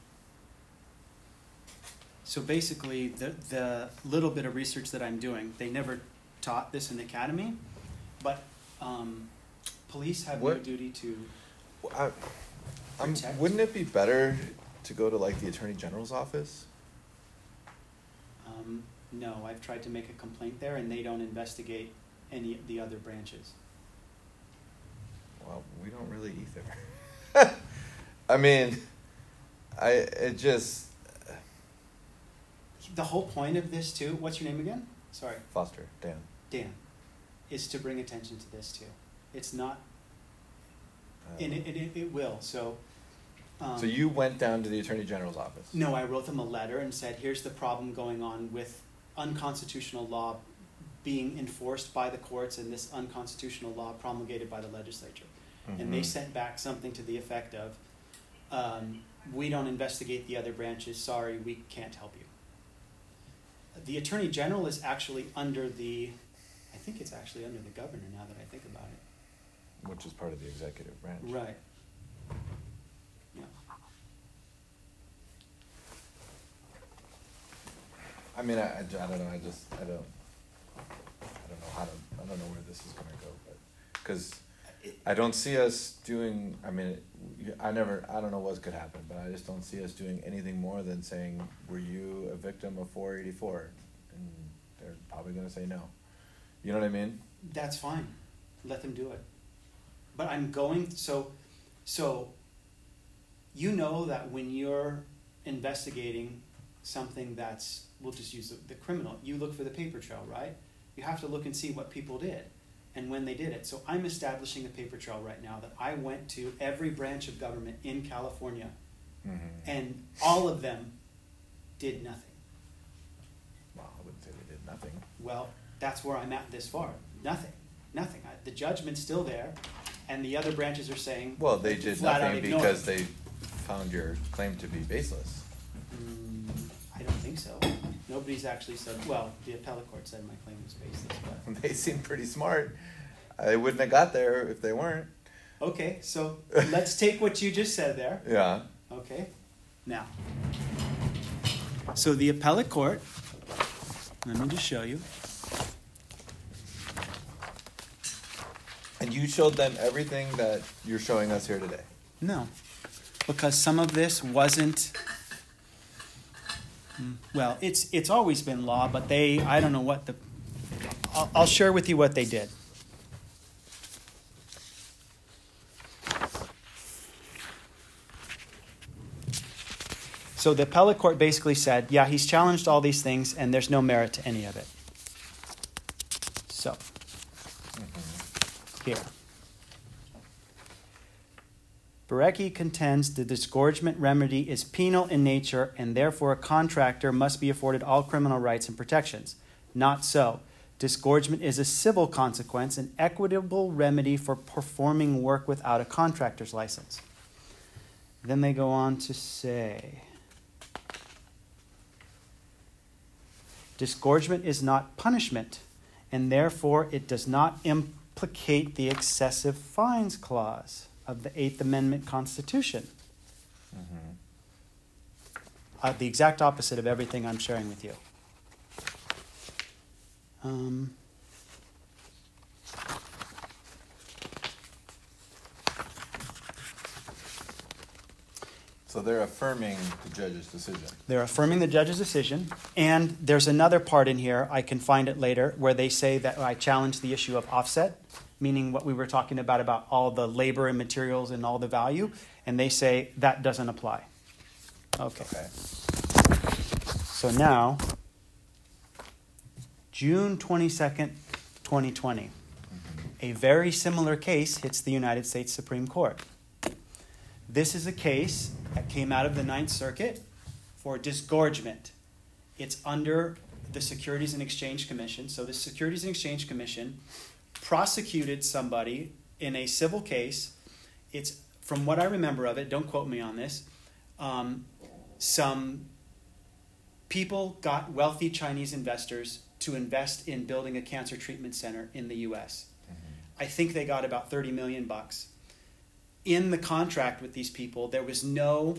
So basically, the little bit of research that I'm doing, they never taught this in the academy, but police have no duty to protect. Wouldn't it be better to go to like the Attorney General's office? No, I've tried to make a complaint there, and they don't investigate any of the other branches. Well, we don't really either. I mean, The whole point of this too, what's your name again? Sorry. Foster, Dan. Dan, is to bring attention to this too. It's not, and it will, so. So you went down to the Attorney General's office? No, I wrote them a letter and said, here's the problem going on with unconstitutional law being enforced by the courts and this unconstitutional law promulgated by the legislature. Mm-hmm. And they sent back something to the effect of, we don't investigate the other branches, sorry, we can't help you. The Attorney General is actually under I think it's actually under the governor now that I think about it. Which is part of the executive branch. Right. Yeah. I mean, I don't know. I don't know I don't know where this is gonna go, but because I don't see us doing. I mean, I don't know what could happen, but I just don't see us doing anything more than saying, "Were you a victim of 484?" And they're probably gonna say no. You know what I mean? That's fine. Let them do it. But I'm going, so you know that when you're investigating something that's, we'll just use the criminal, you look for the paper trail, right? You have to look and see what people did and when they did it. So I'm establishing a paper trail right now that I went to every branch of government in California, and all of them did nothing. Well, I wouldn't say they did nothing. Well, that's where I'm at this far. Nothing. The judgment's still there, and the other branches are saying, well, they did flat out nothing ignore because it. they found your claim to be baseless. I don't think so. Nobody's actually said, well, the appellate court said my claim was baseless, but... They seem pretty smart. They wouldn't have got there if they weren't. Okay, so let's take what you just said there. Yeah. Okay, now. So the appellate court, let me just show you. And you showed them everything that you're showing us here today. No, because some of this wasn't... Well, it's always been law, but I don't know what the... I'll share with you what they did. So the appellate court basically said, yeah, he's challenged all these things, and there's no merit to any of it. So, here. Berecki contends the disgorgement remedy is penal in nature, and therefore a contractor must be afforded all criminal rights and protections. Not so. Disgorgement is a civil consequence, an equitable remedy for performing work without a contractor's license. Then they go on to say, disgorgement is not punishment, and therefore it does not implicate the excessive fines clause of the Eighth Amendment Constitution. The exact opposite of everything I'm sharing with you. So they're affirming the judge's decision. They're affirming the judge's decision, and there's another part in here, I can find it later, where they say that I challenge the issue of offset, meaning what we were talking about all the labor and materials and all the value, and they say that doesn't apply. Okay. So now, June 22nd, 2020, a very similar case hits the United States Supreme Court. This is a case that came out of the Ninth Circuit for disgorgement. It's under the Securities and Exchange Commission. So the Securities and Exchange Commission prosecuted somebody in a civil case. It's, from what I remember of it, don't quote me on this, some people got wealthy Chinese investors to invest in building a cancer treatment center in the U.S. I think they got about $30 million. In the contract with these people, there was no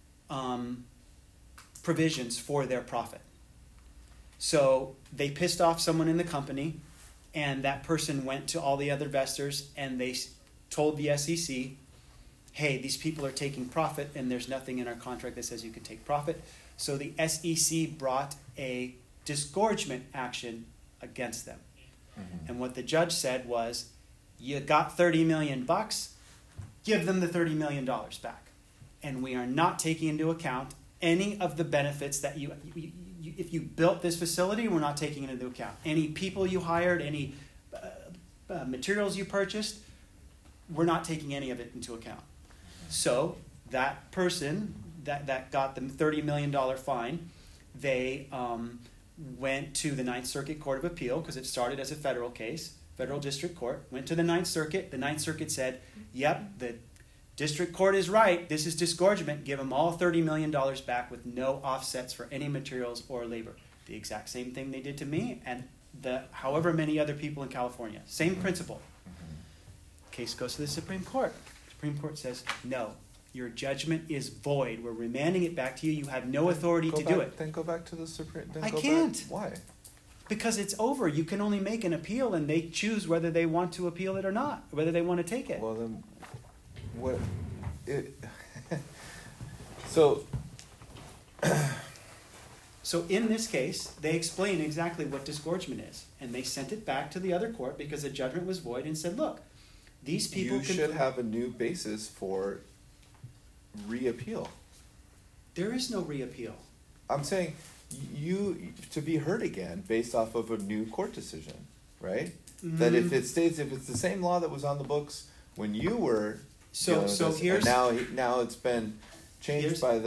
provisions for their profit. So they pissed off someone in the company, and that person went to all the other investors, and they told the SEC, hey, these people are taking profit, and there's nothing in our contract that says you can take profit. So the SEC brought a disgorgement action against them. And what the judge said was, you got $30 million, give them the $30 million back. And we are not taking into account any of the benefits that you if you built this facility, we're not taking it into account. Any people you hired, any materials you purchased, we're not taking any of it into account. So that person that got them $30 million fine, they went to the Ninth Circuit Court of Appeal, because it started as a federal case, federal district court, went to the Ninth Circuit. The Ninth Circuit said, yep, the district court is right. This is disgorgement. Give them all $30 million back with no offsets for any materials or labor. The exact same thing they did to me and however many other people in California. Same principle. Case goes to the Supreme Court. Supreme Court says, no, your judgment is void. We're remanding it back to you. You have no authority to do it. Then go back to the Supreme. I can't. Why? Because it's over. You can only make an appeal, and they choose whether they want to appeal it or not, whether they want to take it. Well, then, what? So So in this case, they explain exactly what disgorgement is. And they sent it back to the other court because the judgment was void and said, look, these people You should have a new basis for reappeal. There is no reappeal. I'm saying you to be heard again based off of a new court decision, right? That if it's the same law that was on the books when you were now it's been changed by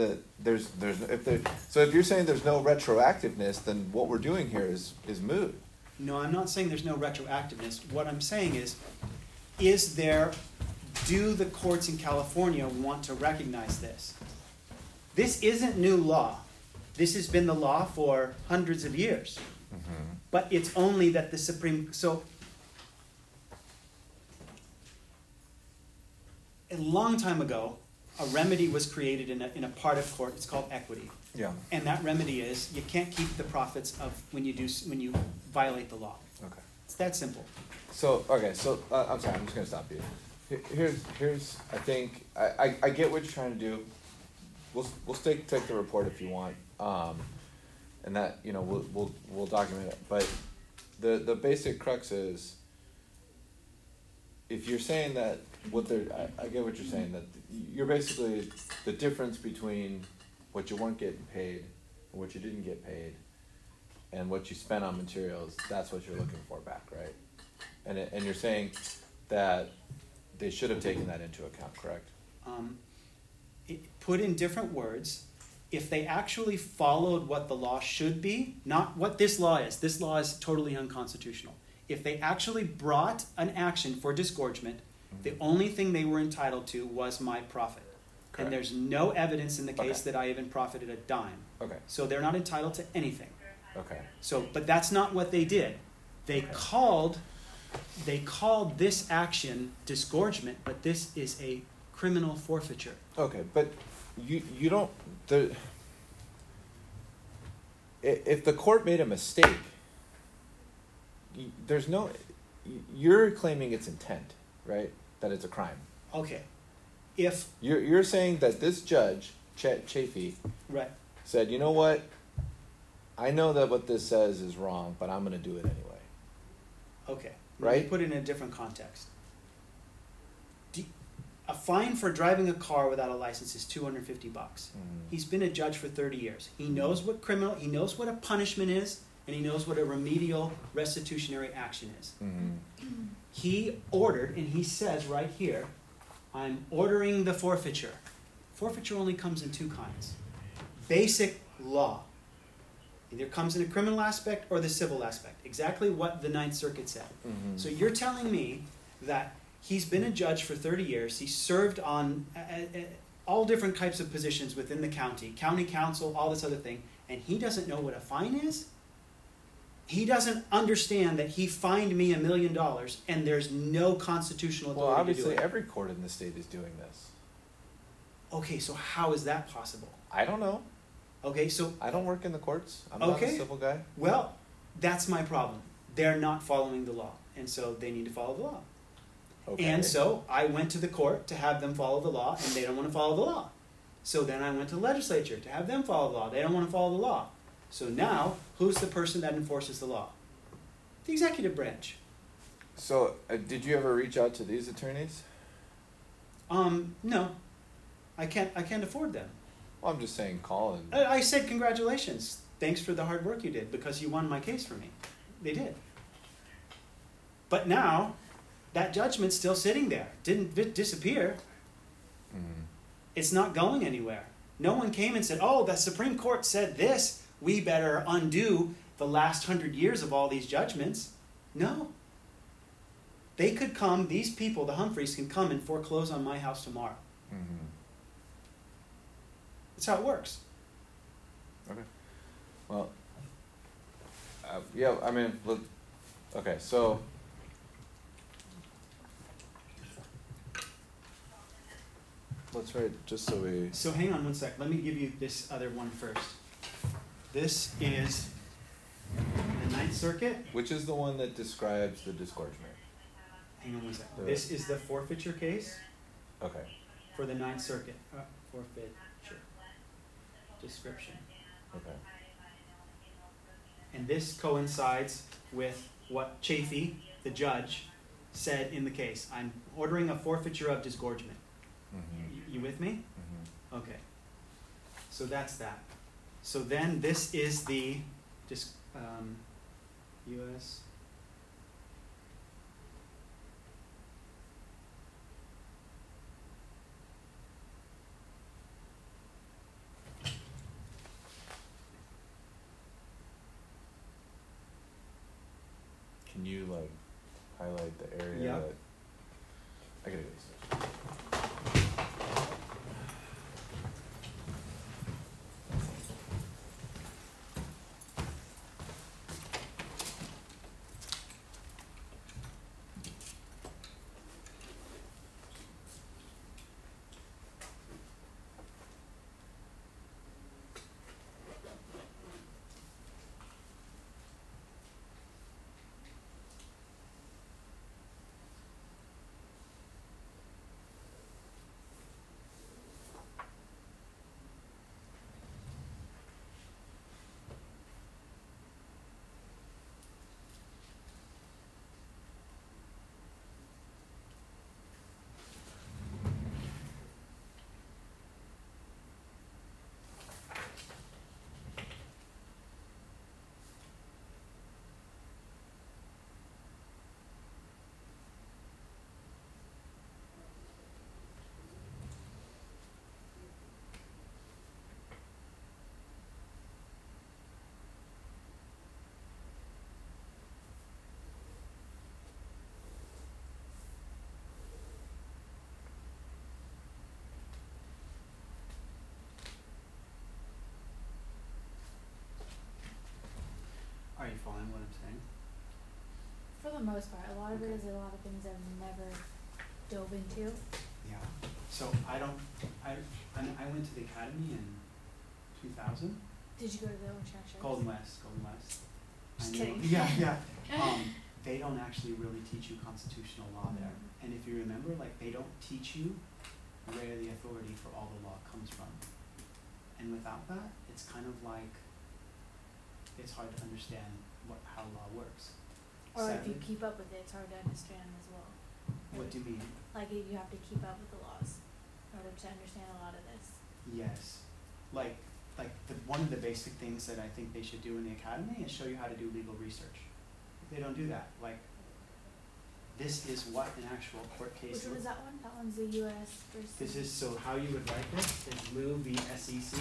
if you're saying there's no retroactiveness, then what we're doing here is moot. No, I'm not saying there's no retroactiveness. What I'm saying is do the courts in California want to recognize this? This isn't new law. This has been the law for hundreds of years. Mm-hmm. But it's only that the Supreme... So, a long time ago, a remedy was created in a part of court. It's called equity. Yeah. And that remedy is you can't keep the profits of when you violate the law. Okay. It's that simple. So I'm sorry. I'm just going to stop you. Here's. I think I get what you're trying to do. We'll take the report if you want, and that we'll document it. But the basic crux is, if you're saying that I get what you're saying, that you're basically the difference between what you weren't getting paid and what you didn't get paid, and what you spent on materials. That's what you're looking for back, right? And you're saying that they should have taken that into account, correct? Put in different words, if they actually followed what the law should be, not what this law is totally unconstitutional. If they actually brought an action for disgorgement, the only thing they were entitled to was my profit. Correct. And there's no evidence in the case that I even profited a dime. Okay. So they're not entitled to anything. Okay. So, but that's not what they did. They called this action disgorgement, but this is a criminal forfeiture. Okay, but you don't if the court made a mistake, you're claiming it's intent, right? That it's a crime. Okay. If you're saying that this judge, Chafee, right, said, you know what? I know that what this says is wrong, but I'm going to do it anyway. Okay. Right? Let me put it in a different context. A fine for driving a car without a license is $250. He's been a judge for 30 years. He knows what he knows what a punishment is, and he knows what a remedial restitutionary action is. Mm-hmm. He ordered, and he says right here, I'm ordering the forfeiture. Forfeiture only comes in two kinds. Basic law. Either comes in a criminal aspect or the civil aspect. Exactly what the Ninth Circuit said. Mm-hmm. So you're telling me that he's been a judge for 30 years. He served on all different types of positions within the county council, all this other thing, and he doesn't know what a fine is? He doesn't understand that he fined me $1 million and there's no constitutional authority to do it. Well, obviously every court in the state is doing this. Okay, so how is that possible? I don't know. Okay, so... I don't work in the courts. I'm not a civil guy. Well, that's my problem. They're not following the law, and so they need to follow the law. Okay. And so I went to the court to have them follow the law, and they don't want to follow the law. So then I went to the legislature to have them follow the law. They don't want to follow the law. So now, who's the person that enforces the law? The executive branch. So, did you ever reach out to these attorneys? No. I can't afford them. Well, I'm just saying, call and... I said, congratulations. Thanks for the hard work you did, because you won my case for me. They did. But now, that judgment's still sitting there. Didn't disappear. Mm-hmm. It's not going anywhere. No one came and said, oh, the Supreme Court said this. We better undo the last 100 years of all these judgments. No. They could come, these people, the Humphreys, can come and foreclose on my house tomorrow. Mm-hmm. That's how it works. Okay. Well, yeah, I mean, look, okay, so... Let's write, just so we... So hang on one sec. Let me give you this other one first. This is the Ninth Circuit. Which is the one that describes the disgorgement? Hang on one sec. This is the forfeiture case. Okay. For the Ninth Circuit. Forfeiture. Description. Okay. And this coincides with what Chafee, the judge, said in the case. I'm ordering a forfeiture of disgorgement. Mm-hmm. You with me? Mm-hmm. Okay. So that's that. So then this is the U.S. Can you like highlight the area Yeah. that I gotta get this. Are you following what I'm saying? For the most part, a lot of Okay. it is a lot of things I've never dove into. Yeah. So I went to the academy in 2000. Did you go to the Ocean shows? Golden West. I Just knew- kidding. Yeah. They don't actually really teach you constitutional law there. And if you remember, like, they don't teach you where the authority for all the law comes from. And without that, it's kind of like, it's hard to understand how law works. Or if you Sadly. keep up with it, it's hard to understand as well. What do you mean? Like if you have to keep up with the laws in order to understand a lot of this. Yes. Like one of the basic things that I think they should do in the academy is show you how to do legal research. They don't do that. Like, this is what an actual court case Which one is looks. that one? That one's the U.S. versus. This is, so how you would write this is Liu v. SEC.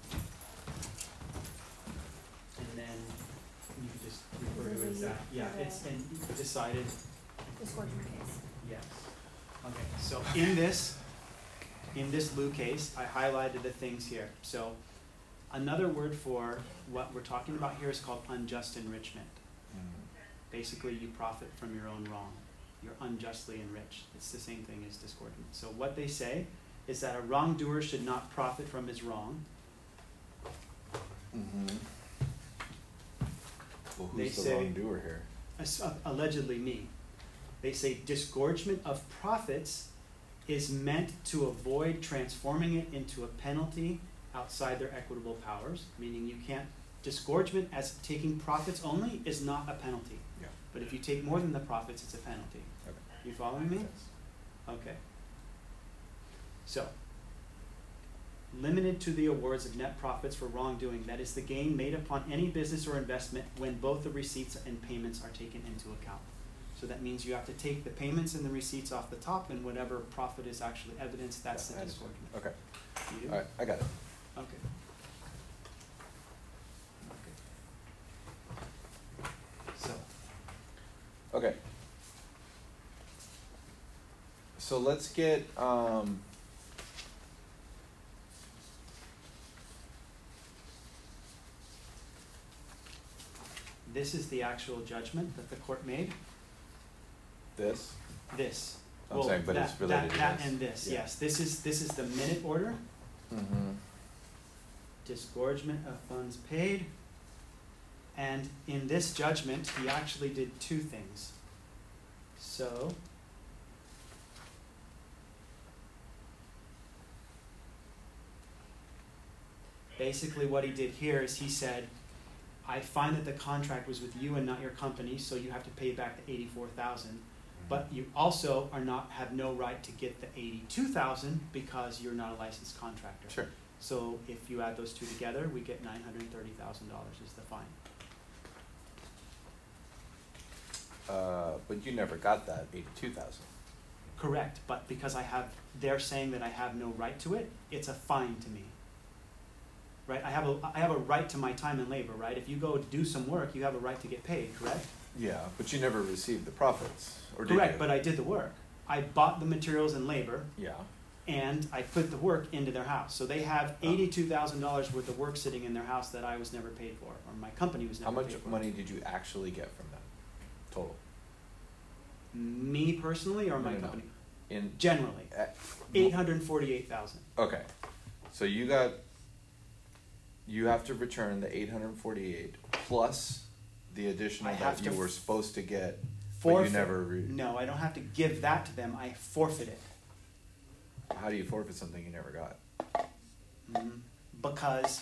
And then you can just refer to it as that. Yeah, it's been decided. Disgorgement case. Yes. Okay, so in this Liu case, I highlighted the things here. So another word for what we're talking about here is called unjust enrichment. Basically, you profit from your own wrong. You're unjustly enriched. It's the same thing as disgorgement. So what they say is that a wrongdoer should not profit from his wrong. Mm-hmm. Well, They who's the say- wrongdoer here? Allegedly me. They say disgorgement of profits is meant to avoid transforming it into a penalty outside their equitable powers, meaning you can't, disgorgement as taking profits only is not a penalty. Yeah. But if you take more than the profits, it's a penalty. Okay. You following me? Yes. Okay. So, limited to the awards of net profits for wrongdoing, that is the gain made upon any business or investment when both the receipts and payments are taken into account. So that means you have to take the payments and the receipts off the top, and whatever profit is actually evidenced, that's Yeah, the I understand. disgorgement. Okay. You do? All right, I got it. Okay. So, Okay. So let's get this is the actual judgment that the court made. this. This. I'm saying, but it's related to that this. and this, Yeah. yes. This is the minute order. Mm-hmm. Disgorgement of funds paid. And in this judgment, he actually did two things. So, basically what he did here is he said, I find that the contract was with you and not your company, so you have to pay back the $84,000. But you also have no right to get the $82,000 because you're not a licensed contractor. Sure. So if you add those two together, we get $930,000 is the fine. But you never got that 82,000. Correct, but because they're saying that I have no right to it, it's a fine to me. Right? I have a right to my time and labor, right? If you go do some work, you have a right to get paid, correct? Yeah, but you never received the profits, or did Correct, you? but I did the work. I bought the materials and labor, Yeah. and I put the work into their house. So they have $82,000 worth of work sitting in their house that I was never paid for, or my company was never paid for. How much money did you actually get from them, total? Me personally, or my No. company? In Generally, $848,000. Okay, so you have to return the 848 plus the additional I have that you to were supposed to get, but Forfeit. you never. No, I don't have to give that to them. I forfeit it. How do you forfeit something you never got? Because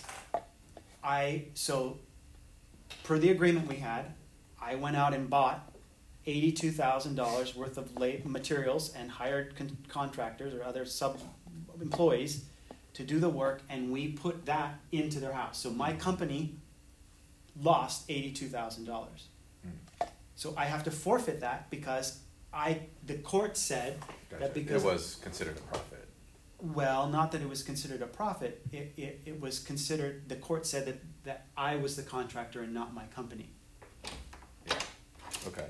per the agreement we had, I went out and bought $82,000 worth of materials and hired contractors or other sub-employees to do the work, and we put that into their house. So my company lost $82,000. So I have to forfeit that because the court said that because it was considered a profit. Well, not that it was considered a profit. It was considered, the court said that I was the contractor and not my company. Yeah. Okay.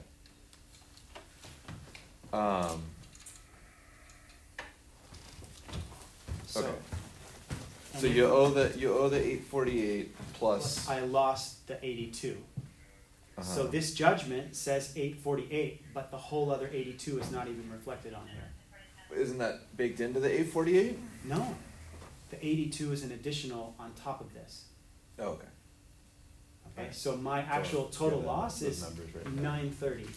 Okay. So you owe the 848 plus. I lost the 82. Uh-huh. So this judgment says 848, but the whole other 82 is not even reflected on here. Isn't that baked into the 848? No. The 82 is an additional on top of this. Oh, okay. Okay, so my actual total loss those is numbers right there. 930.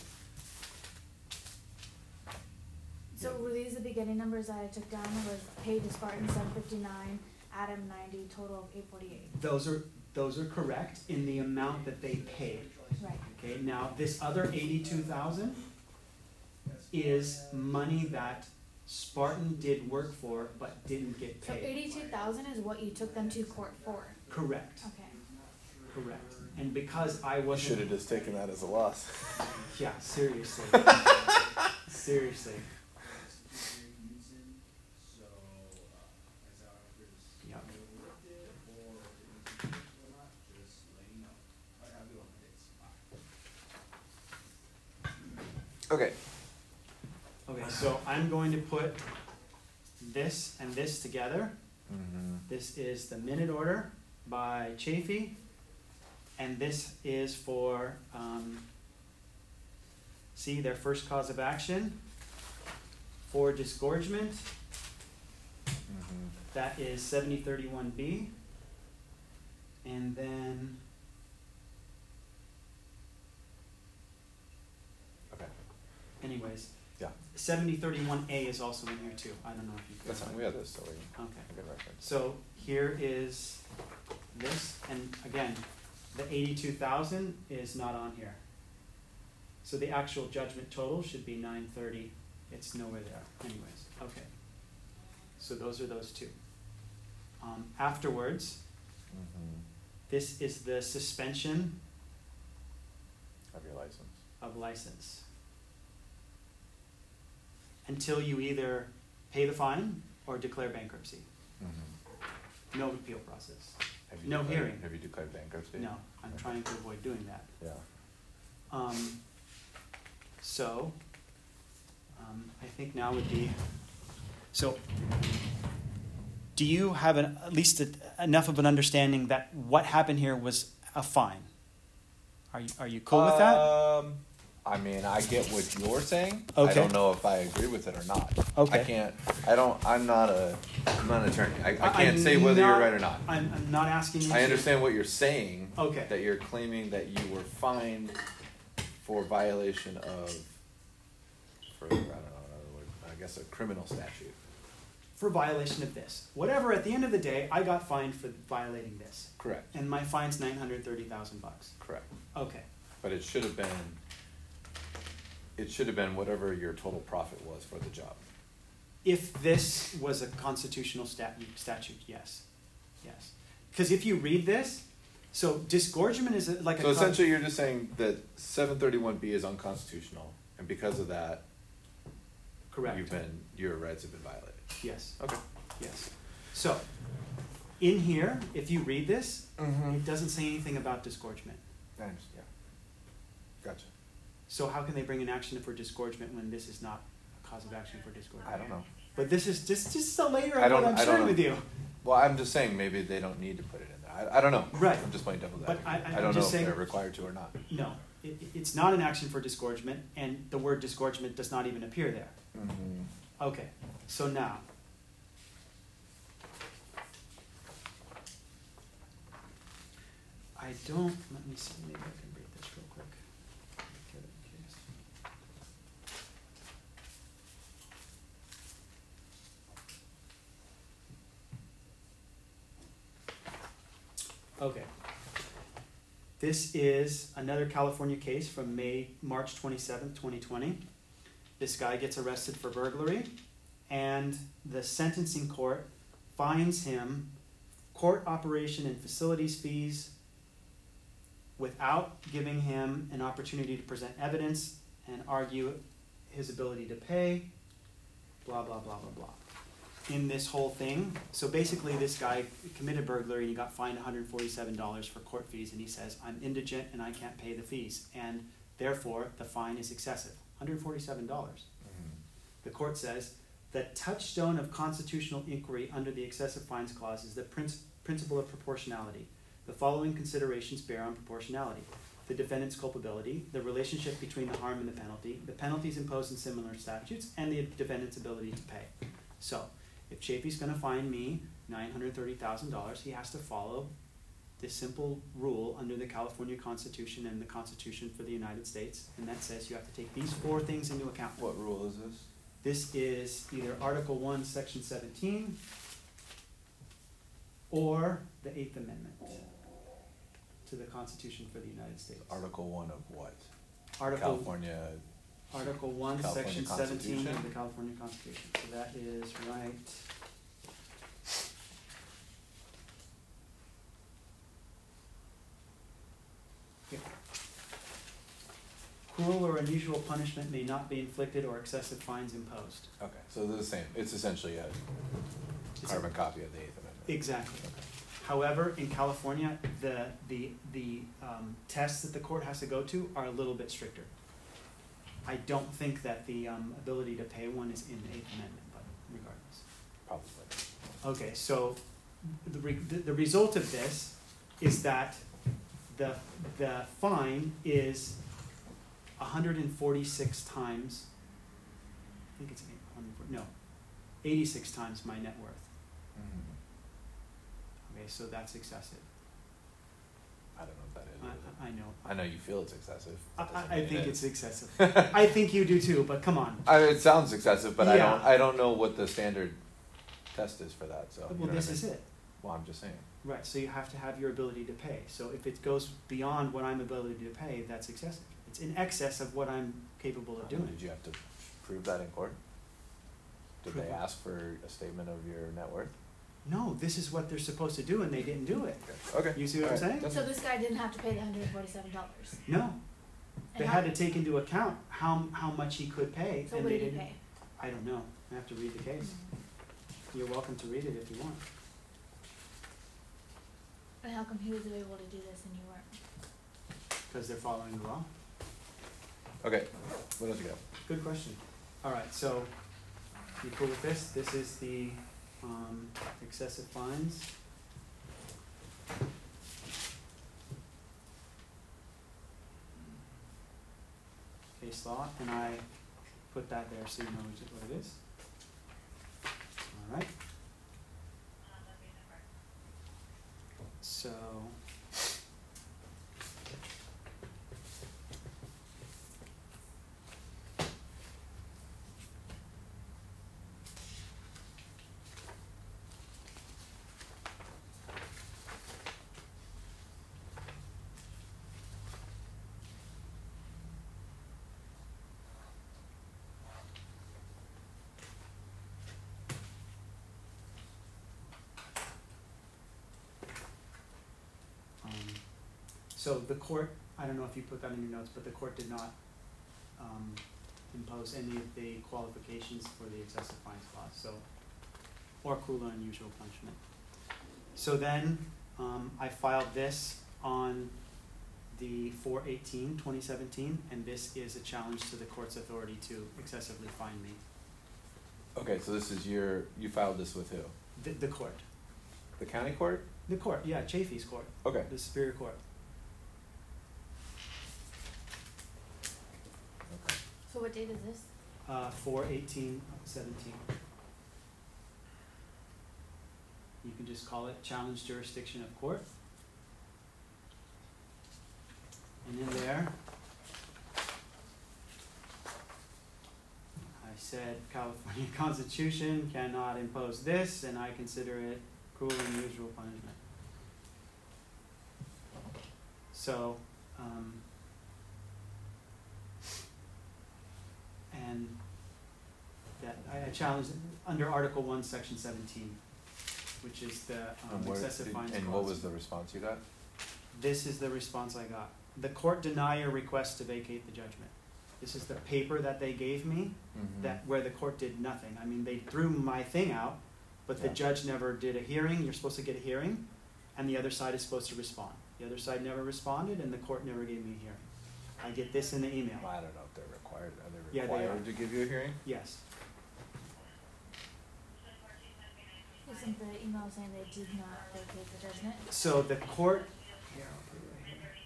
So were these the beginning numbers that I took down? It was paid to Spartan 759, Adam 90, total of 848. Those are correct in the amount that they paid. Right. Okay, now this other 82,000 is money that Spartan did work for but didn't get So paid. 82,000 is what you took them to court for. Correct. Okay. Correct. And because I You should wasn't, have just taken that as a loss. yeah, seriously, seriously. Yep. Okay. Okay, so I'm going to put this and this together. Mm-hmm. This is the minute order by Chafee, and this is for, see, their first cause of action for disgorgement. Mm-hmm. That is 7031B. And then, Okay. anyways, Yeah. 7031A is also in here too. I don't know if you. That's fine. We have this, so we Okay. can reference. So here is this, and again, the 82,000 is not on here. So the actual judgment total should be 930. It's nowhere there. Anyways, okay. So those are those two. Afterwards, Mm-hmm. this is the suspension Of your license. of license. Until you either pay the fine or declare bankruptcy. Mm-hmm. No appeal process. Have you No declared, hearing. Have you declared bankruptcy? No, I'm Okay. trying to avoid doing that. Yeah. So, I think now would be, so, do you have at least enough of an understanding that what happened here was a fine? Are you cool with that? I mean, I get what you're saying. Okay. I don't know if I agree with it or not. Okay. I'm not an attorney. I can't say whether you're right or not. I'm not asking you I to- understand what you're saying. Okay. That you're claiming that you were fined for violation of, I don't know another word, I guess a criminal statute. for violation of this. Whatever, at the end of the day, I got fined for violating this. Correct. And my fine's $930,000. Correct. Okay. But it should have been whatever your total profit was for the job. If this was a constitutional statute, yes. Yes. Because if you read this, so disgorgement is like So essentially you're just saying that 731B is unconstitutional, and because of that, correct. your rights have been violated. Yes. Okay. Yes. So, in here, if you read this, Mm-hmm. it doesn't say anything about disgorgement. I understand. Yeah. Gotcha. So how can they bring an action for disgorgement when this is not a cause of action for disgorgement? I don't know. But this is just a layer I of don't- what I'm I don't sharing know. with you. Well, I'm just saying maybe they don't need to put it in there. I don't know. Right. I'm just playing devil's But advocate. I'm I don't know just if saying- they're required to or not. No, it's not an action for disgorgement, and the word disgorgement does not even appear there. Mm-hmm. Okay, so now. Let me see, maybe I can read this real quick. Get it in case. Okay. This is another California case from March 27th, 2020. This guy gets arrested for burglary, and the sentencing court fines him court operation and facilities fees without giving him an opportunity to present evidence and argue his ability to pay, blah, blah, blah, blah, blah. In this whole thing, so basically this guy committed burglary and he got fined $147 for court fees, and he says, I'm indigent and I can't pay the fees, and therefore the fine is excessive, $147. Mm-hmm. The court says, the touchstone of constitutional inquiry under the excessive fines clause is the principle of proportionality. The following considerations bear on proportionality: the defendant's culpability, the relationship between the harm and the penalties imposed in similar statutes, and the defendant's ability to pay. So, if Chafee's going to fine me $930,000, he has to follow this simple rule under the California Constitution and the Constitution for the United States, and that says you have to take these 4 things into account. What rule is this? This is either Article 1, Section 17, or the 8th Amendment to the Constitution for the United States. Article 1 of what? Article California. Article 1, California Section 17 Constitution? of the California Constitution. So that is right. Yeah. Cruel or unusual punishment may not be inflicted or excessive fines imposed. Okay, so they're the same. It's essentially a carbon copy of the 8th Amendment. Exactly. However, in California, the tests that the court has to go to are a little bit stricter. I don't think that the ability to pay one is in the 8th Amendment, but regardless. Probably. Okay, so the result of this is that the fine is 146 times, I think it's 86 times my net worth. Mm-hmm. Okay, so that's excessive. I don't know what that is. I know. I know you feel it's excessive. I think it's excessive. I think you do too, but come on. It sounds excessive, but Yeah. I don't know what the standard test is for that. So you Well, know this what I is mean? it. Well, I'm just saying. Right, so you have to have your ability to pay. So if it goes beyond what I'm ability to pay, that's excessive. It's in excess of what I'm capable of doing. Did you have to prove that in court? Did Prove they what? ask for a statement of your net worth? No, this is what they're supposed to do, and they didn't do it. Okay. You see what I'm saying? So this guy didn't have to pay the $147. No, they And had to take into account how much he could pay, So and what they did he didn't. pay? I don't know. I have to read the case. Mm-hmm. You're welcome to read it if you want. And how come he was able to do this and you weren't? Because they're following the law. Okay. What else you got? Good question. All right, so you cool with this? This is the excessive fines. Case law, and I put that there so you know what it is. All right. So. So the court, I don't know if you put that in your notes, but the court did not impose any of the qualifications for the excessive fines clause, so, or cruel or unusual punishment. So then, I filed this on the 4/18/2017, and this is a challenge to the court's authority to excessively fine me. Okay, so this is you filed this with who? The court. The county court? The court, yeah, Chafee's court, Okay. the Superior Court. Okay. So what date is this? 4/18/17. You can just call it challenge jurisdiction of court. And in there, I said California Constitution cannot impose this, and I consider it cruel and unusual punishment. So, and that I challenged under Article 1, Section 17, which is the excessive fines clause. And what was the response you got? This is the response I got. The court deny your request to vacate the judgment. This is the paper that they gave me, where the court did nothing. I mean, they threw my thing out, but the judge never did a hearing. You're supposed to get a hearing, and the other side is supposed to respond. The other side never responded, and the court never gave me a hearing. I get this in the email. Well, I don't know if they're required. Are they Yeah, they required are. to give you a hearing? Yes. Isn't the email saying they did not vacate the judgment? So the court, here, I'll put it right here.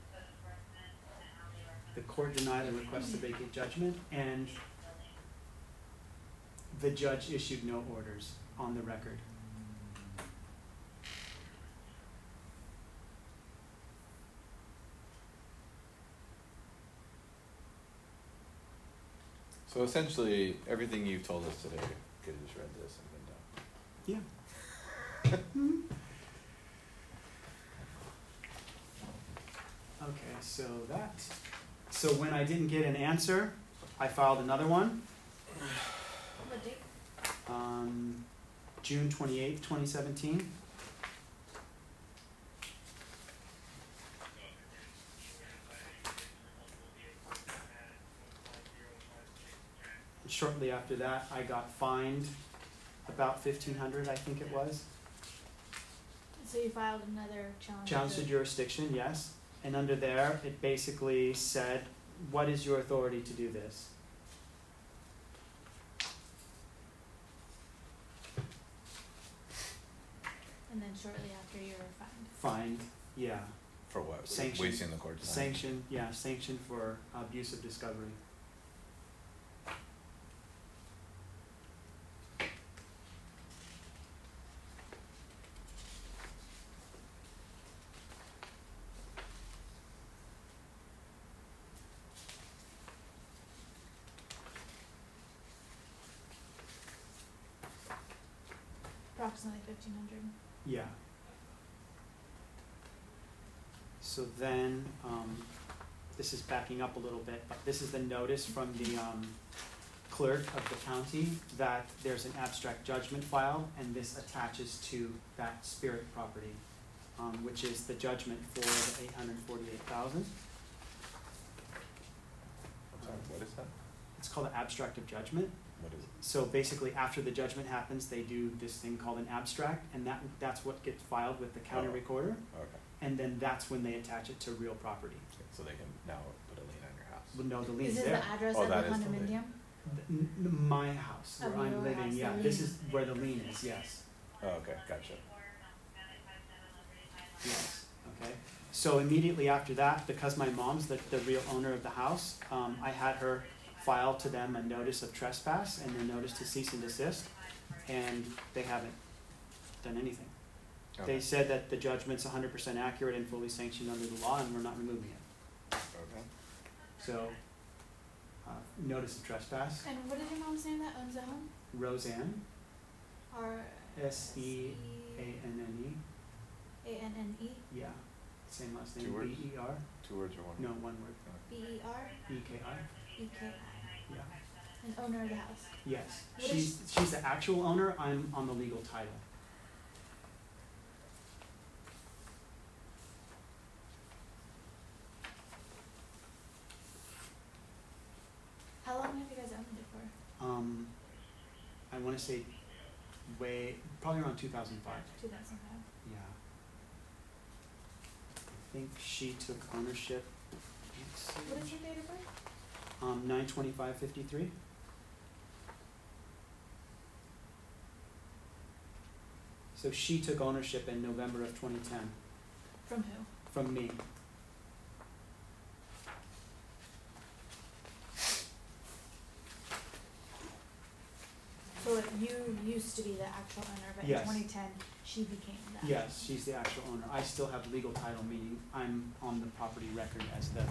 The court denied the request to vacate judgment, and the judge issued no orders on the record. So essentially, everything you've told us today, you could have just read this and been done. Yeah. Okay, so when I didn't get an answer, I filed another one, What date? June 28th, 2017. Shortly after that, I got fined about $1,500, I think it was. So you filed another challenge? Challenge to jurisdiction, yes. And under there, it basically said, what is your authority to do this? And then shortly after you were fined? Fined, yeah. For what? Sanction. Wasting the court's time? Sanction, yeah, sanction for abuse of discovery. Approximately 1,500. Yeah. So then, this is backing up a little bit, but this is the notice from the clerk of the county that there's an abstract judgment filed, and this attaches to that Spirit property, which is the judgment for the $848,000. I'm sorry, what is that? It's called an abstract of judgment. What is it? So basically, after the judgment happens, they do this thing called an abstract, and that's what gets filed with the county recorder, Okay. and then that's when they attach it to real property. So they can now put a lien on your house. Well, no, the Is lien's this there. the address Oh, of that the is the lien. condominium? My house, where Of I'm your living, house, yeah, the this lien. is where the lien is, yes, Oh, okay, gotcha. yes, okay. So immediately after that, because my mom's the real owner of the house, I had her file to them a notice of trespass and a notice to cease and desist, and they haven't done anything. Okay. They said that the judgment's 100% accurate and fully sanctioned under the law, and we're not removing it. Okay. So, notice of trespass, And what is your mom's name that owns the home? Roseanne, R-S-E-A-N-N-E? S-E-A-N-N-E, yeah, same last name, Two words? B-E-R, 2 words or one? no, one word, B-E-R-E-K-I? E-K-I, yeah, And owner of the house? yes. What She's the actual owner, I'm on the legal title. want to say probably around 2005. 2005. Yeah. I think she took ownership. Let's see. What is your date of birth? 9/25/53. So she took ownership in November of 2010 From who? from me. So you used to be the actual owner, but Yes. in 2010 she became that. Yes, she's the actual owner. I still have legal title, meaning I'm on the property record as the.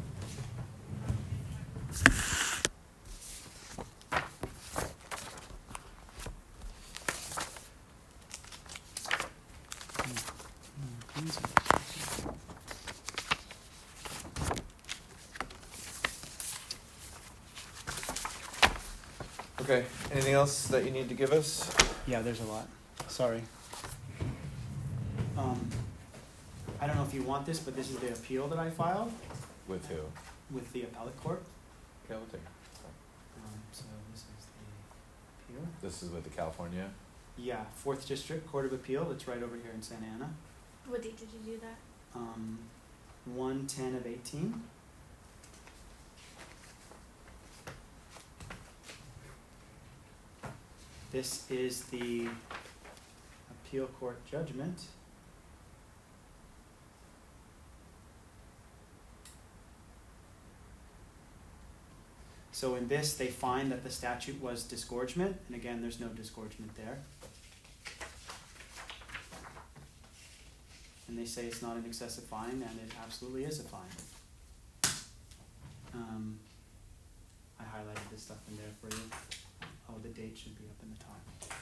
Okay, anything else that you need to give us? Yeah, there's a lot. Sorry. I don't know if you want this, but this is the appeal that I filed With who? with the appellate court. Yeah, we'll take it. So this is the appeal. This is with the California. Yeah, 4th District Court of Appeal. It's right over here in Santa Ana. What date did you do that? 1/10/18. This is the appeal court judgment. So in this, they find that the statute was disgorgement, and again, there's no disgorgement there. And they say it's not an excessive fine, and it absolutely is a fine. I highlighted this stuff in there for you. Oh, the date should be up in the top.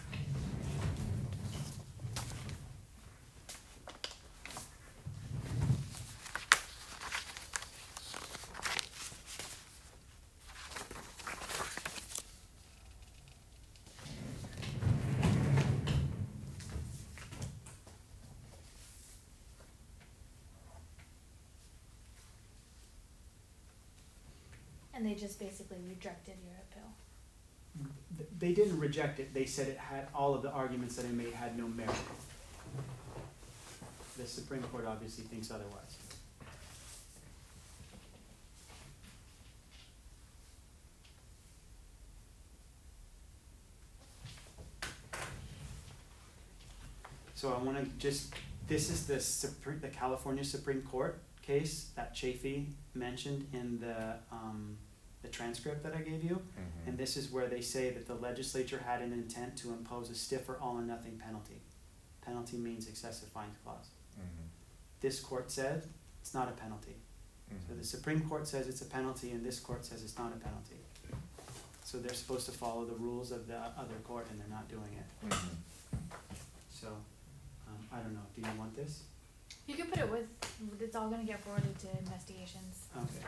And they just basically rejected your appeal. They didn't reject it, they said it had, all of the arguments that I made had no merit. The Supreme Court obviously thinks otherwise. So I want to just, this is the California Supreme Court case that Chafee mentioned in the transcript that I gave you. Mm-hmm. And this is where they say that the legislature had an intent to impose a stiffer all-or-nothing penalty. Penalty means excessive fines clause. Mm-hmm. This court said it's not a penalty. So the Supreme Court says it's a penalty, and this court says it's not a penalty. So they're supposed to follow the rules of the other court, and they're not doing it. Mm-hmm. So, I don't know. Do you want this? You can put it with, it's all gonna get forwarded to investigations. Okay.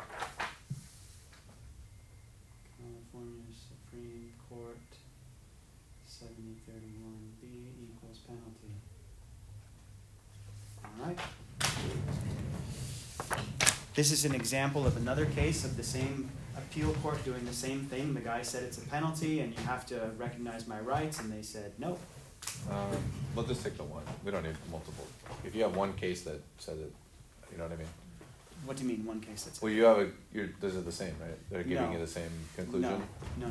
California Supreme Court 7031B equals penalty. All right. This is an example of another case of the same appeal court doing the same thing. The guy said it's a penalty and you have to recognize my rights, and they said no. We'll just take the one. We don't need multiple. If you have one case that says it, you know what I mean? What do you mean, one case that's Well, you have those are the same, right? They're giving No. you the same conclusion? No.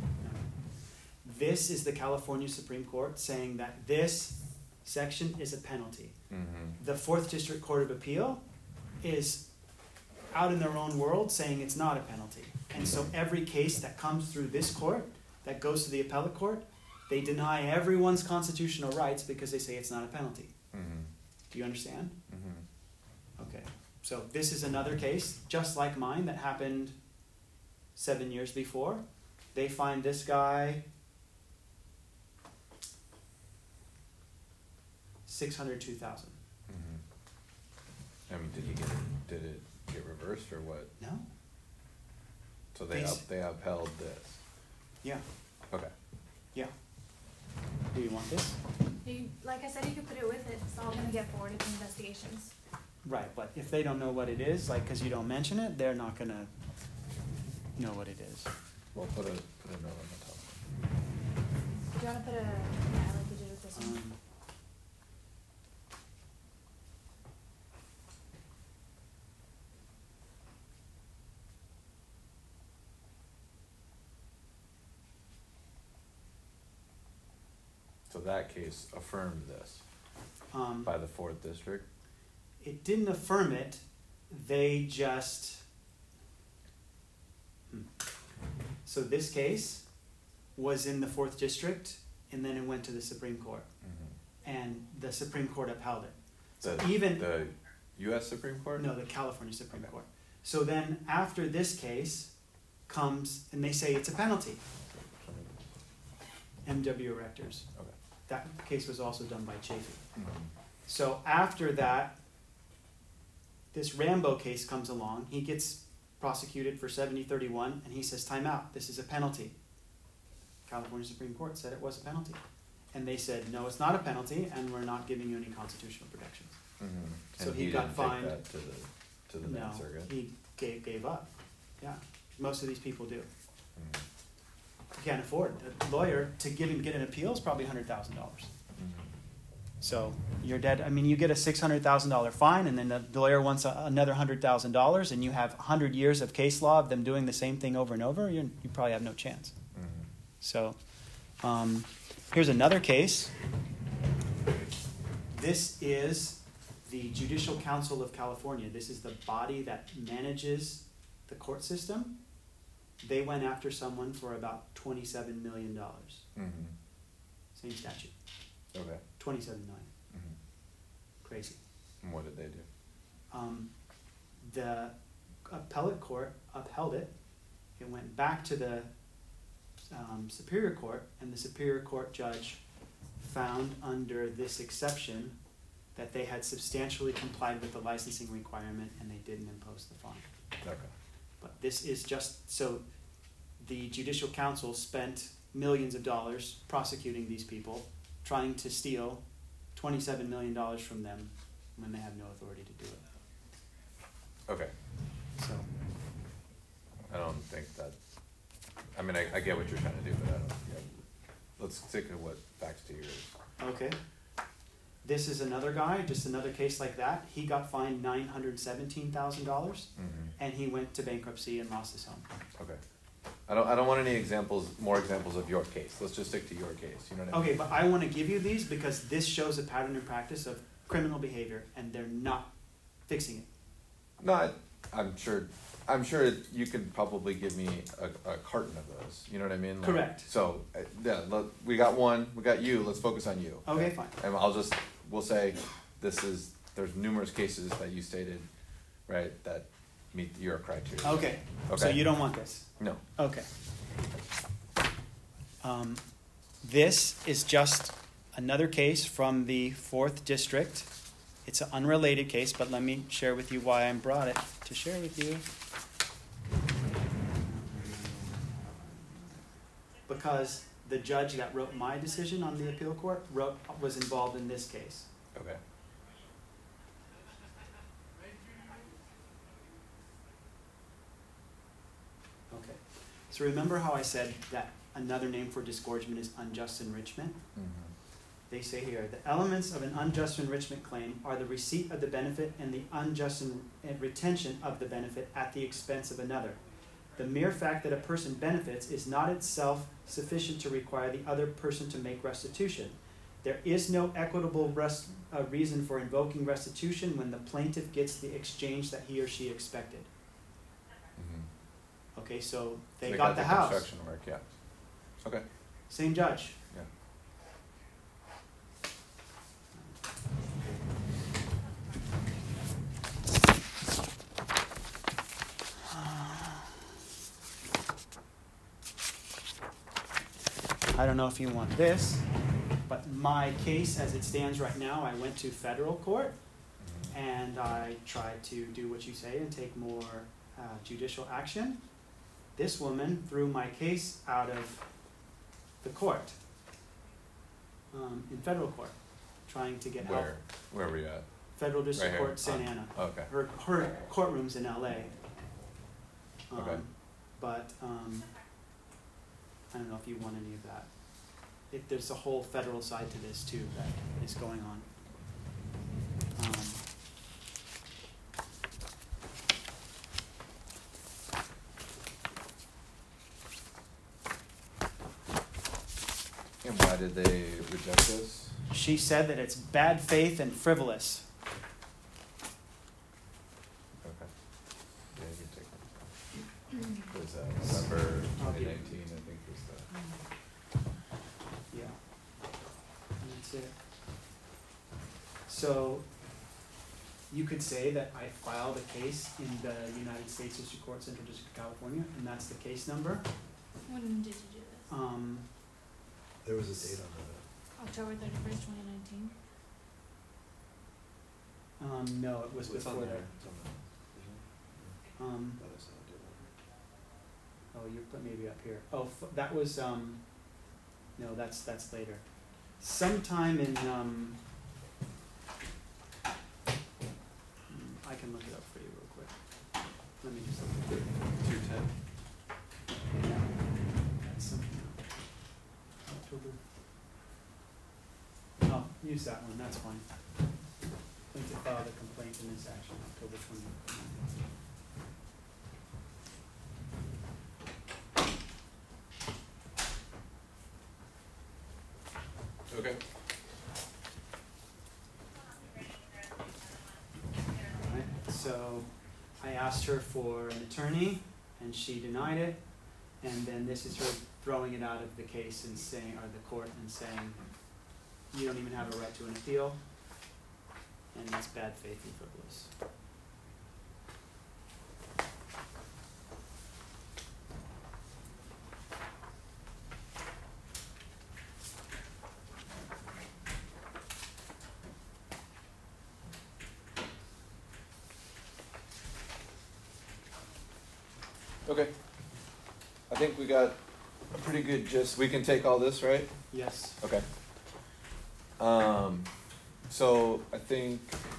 This is the California Supreme Court saying that this section is a penalty. Mm-hmm. The 4th District Court of Appeal is out in their own world saying it's not a penalty. And so every case that comes through this court, that goes to the appellate court, they deny everyone's constitutional rights because they say it's not a penalty. Mm-hmm. Do you understand? Mm-hmm. Okay. So this is another case, just like mine, that happened 7 years before. They find this guy $602,000. Mm-hmm. I mean, did it get reversed or what? No. So they upheld this. Yeah. Okay. Yeah. Do you want this? You, like I said, you could put it with it. It's all gonna get forwarded to investigations. Right, but if they don't know what it is, like, because you don't mention it, they're not gonna know what it is. We'll put a note on the top. you want to put a, yeah, like you did with this one? So that case affirmed this Um, by the 4th District. It didn't affirm it. They just. So this case was in the 4th District, and then it went to the Supreme Court, and the Supreme Court upheld it. So The U.S. Supreme Court? No, the California Supreme Court. So then after this case comes, and they say it's a penalty. M.W. Rectors. Okay. That case was also done by Chafee. Mhm. So after that, this Rambo case comes along. He gets prosecuted for 7031, and he says, time out, this is a penalty. California Supreme Court said it was a penalty. And they said, no, it's not a penalty, and we're not giving you any constitutional protections. Mm-hmm. So And he got didn't fined. Take that to the No, Ninth Circuit. he gave up. Yeah, most of these people do. Mhm. You can't afford a lawyer to get an appeal is probably $100,000. Mhm. So you're dead. I mean, you get a $600,000 fine, and then the lawyer wants another $100,000, and you have 100 years of case law of them doing the same thing over and over. You probably have no chance. Mhm. So here's another case. This is the Judicial Council of California. This is the body that manages the court system. They went after someone for about $27 million. Mhm. Same statute. Okay. 27 million. Mhm. Crazy. And what did they do? The appellate court upheld it. It went back to the Superior Court, and the Superior Court judge found under this exception that they had substantially complied with the licensing requirement, and they didn't impose the fine. Okay. But this is just so the Judicial Council spent millions of dollars prosecuting these people, trying to steal $27 million from them when they have no authority to do it. Okay. So, I don't think that. I mean, I get what you're trying to do, but I don't. Yeah. Let's stick to what facts to yours. okay. This is another guy, just another case like that. He got fined $917,000, Mm-hmm. and he went to bankruptcy and lost his home. Okay. I don't want any more examples of your case. Let's just stick to your case. You know what I mean? Okay, but I want to give you these because this shows a pattern and practice of criminal behavior, and they're not fixing it. No, I'm sure you could probably give me a carton of those. You know what I mean? Like, Correct. So yeah, we got one. We got you. Let's focus on you. Okay, fine. And we'll say there's numerous cases that you stated, right, that meet your criteria. Okay. Okay. So you don't want this? No. Okay. This is just another case from the 4th District. It's an unrelated case, but let me share with you why I brought it to share with you. Because the judge that wrote my decision on the appeal court was involved in this case. Okay. Okay. So remember how I said that another name for disgorgement is unjust enrichment? Mm-hmm. They say here, the elements of an unjust enrichment claim are the receipt of the benefit and the unjust retention of the benefit at the expense of another. The mere fact that a person benefits is not itself sufficient to require the other person to make restitution. There is no equitable reason for invoking restitution when the plaintiff gets the exchange that he or she expected. Mm-hmm. Okay, so they got the house. Construction work, yeah. Okay. Same judge. Yeah. I don't know if you want this, but my case as it stands right now, I went to federal court and I tried to do what you say and take more judicial action. This woman threw my case out of the court, in federal court, trying to get help. Where were you at? Federal District Right Court, here. Santa Ana. Okay. Her courtroom's in LA. Okay. But I don't know if you want any of that. there's a whole federal side to this too that is going on. And why did they reject this? She said that it's bad faith and frivolous. Okay. Yeah, you can take it. Was November 2019, I think was the. Yeah. And that's it. So you could say that I filed a case in the United States District Court, Central District of California, and that's the case number. When did you do this? There was a date on that. October 31st, 2019. No, it was It's on before there. that. It's on there. Um, That is not date on oh, you're maybe up here. Oh, that was, no, that's later. Sometime in, I can look it up for you real quick. Let me just look at it. 210. Yeah, that's something else. October. Oh, use that one, that's fine. Plaintiff filed a complaint in this action, October 20th. Okay. Alright, so I asked her for an attorney, and she denied it, and then this is her throwing it out of the case and saying, or the court, and saying, you don't even have a right to an appeal, and that's bad faith and frivolous. Okay. I think we got a pretty good gist. We can take all this, right? Yes. Okay. So I think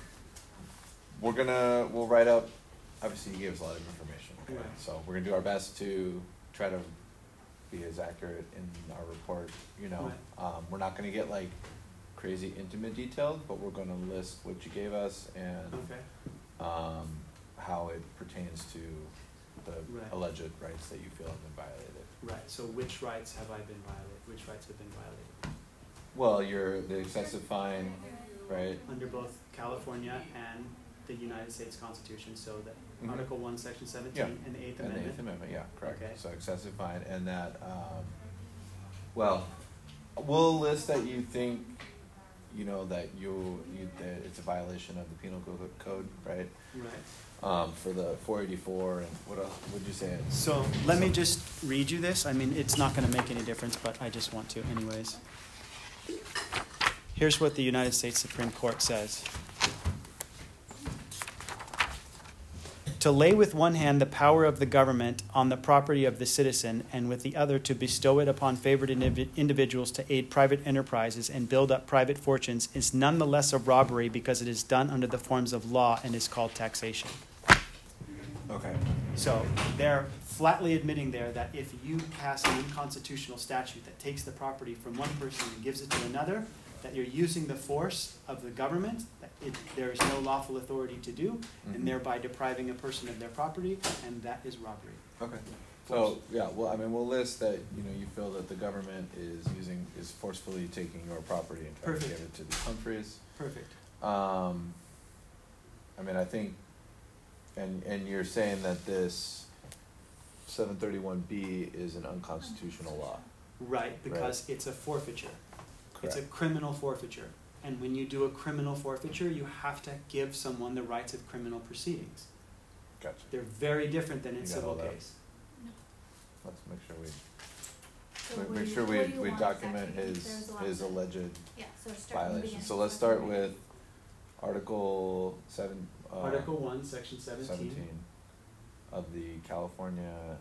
we'll write up, obviously you gave us a lot of information, okay? Right. So we're gonna do our best to try to be as accurate in our report, you know. Right. We're not gonna get like crazy intimate details, but we're gonna list what you gave us and Okay. how it pertains to the Right. alleged rights that you feel have been violated. Right, so which rights have I been violated? Which rights have been violated? Well, the excessive fine, right? Under both California and the United States Constitution, so that Mhm. Article 1, Section 17 Yeah. and the Eighth And the Amendment. Eighth Amendment, yeah, correct. Okay. So excessive fine and that, well, we'll list that you think, you know, that that it's a violation of the penal code, right? Right. For the 484 and what else, would you say? So let me just read you this. I mean, it's not going to make any difference, but I just want to anyways. Here's what the United States Supreme Court says. To lay with one hand the power of the government on the property of the citizen, and with the other to bestow it upon favored individuals to aid private enterprises and build up private fortunes, is nonetheless a robbery because it is done under the forms of law and is called taxation. Okay. So they're flatly admitting there that if you pass an unconstitutional statute that takes the property from one person and gives it to another, that you're using the force of the government, that there is no lawful authority to do, Mhm. and thereby depriving a person of their property, and that is robbery. Okay. So, yeah, well, I mean, we'll list that, you know, you feel that the government is forcefully taking your property and trying to Perfect. give it to these countries. Perfect. I mean, I think, and you're saying that this 731B is an unconstitutional law. Right, because it's a forfeiture. It's a Correct. criminal forfeiture. And when you do a criminal forfeiture, you have to give someone the rights of criminal proceedings. Gotcha. They're very different than in You got civil all that. case. Let's make sure So what make do sure you- what do you we want document exactly? his There's a lot his of- alleged Yeah, so start from the violations. beginning. So let's start with Article 7. Article 1, Section 17. Of the California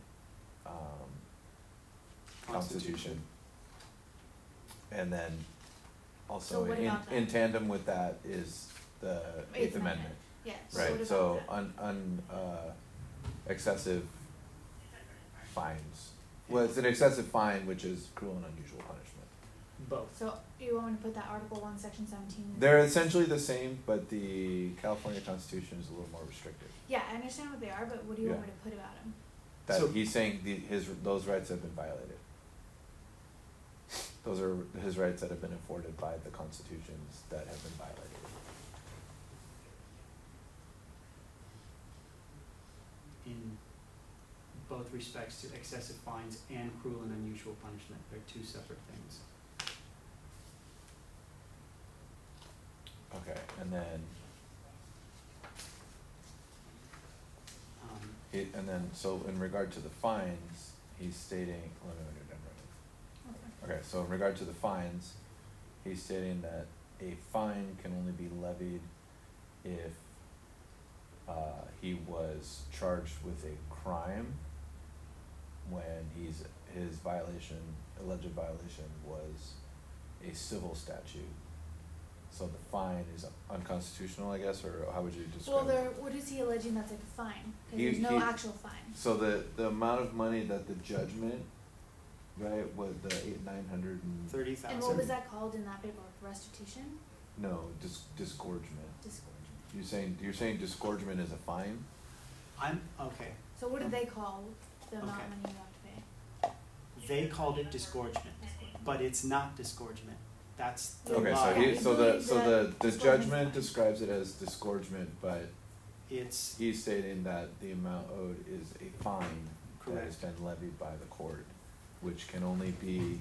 Constitution. And then also So what about that? in tandem with that is the Eighth Amendment. Yeah, Right, what so about that? excessive fines. Well, it's an excessive fine, which is cruel and unusual punishment. Both. So you want me to put that Article 1, Section 17? They're essentially the same, but the California Constitution is a little more restrictive. Yeah, I understand what they are, but what do you want Yeah. me to put about them? That So- he's saying those rights have been violated. Those are his rights that have been afforded by the constitutions that have been violated. In both respects to excessive fines and cruel and unusual punishment. They're two separate things. Okay, and then so in regard to the fines, he's stating. Let me know when you're done writing. Okay, so in regard to the fines, he's stating that a fine can only be levied if he was charged with a crime when his alleged violation was a civil statute. So the fine is unconstitutional, I guess, or how would you describe it? What is he alleging that's like a fine? Because He- there's no he- actual fine. So the amount of money that the judgment, right, was the 900 and 30,000. And what was that called in that paperwork? Restitution? no disgorgement. Disgorgement. You're saying disgorgement is a fine? I'm okay. So what did they call the amount Okay. of money you have to pay? They called it disgorgement, Disgorgement. but it's not disgorgement. That's the Okay, law. so the Disgorgement's judgment fine. describes it as disgorgement, but It's he's stating that the amount owed is a fine that has correct. been levied by the court, which can only be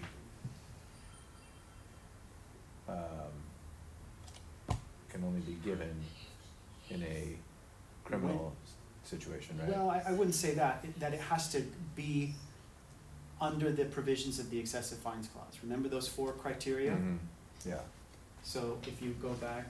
given in a criminal situation, right? Well, I wouldn't say that. That it has to be under the provisions of the excessive fines clause. Remember those 4 criteria? Mhm. Yeah. So if you go back.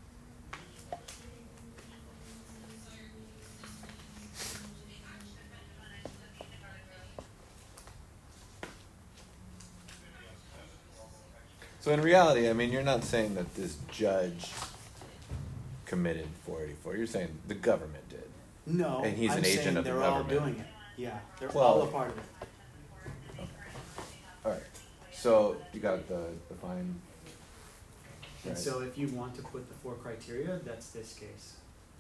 So in reality, I mean, you're not saying that this judge committed 484. You're saying the government did. No, And he's I'm an agent saying of the they're all government. doing it. Yeah, they're Well- all a part of it. All right. So you got the fine. And Right. so if you want to put the 4 criteria, that's this case.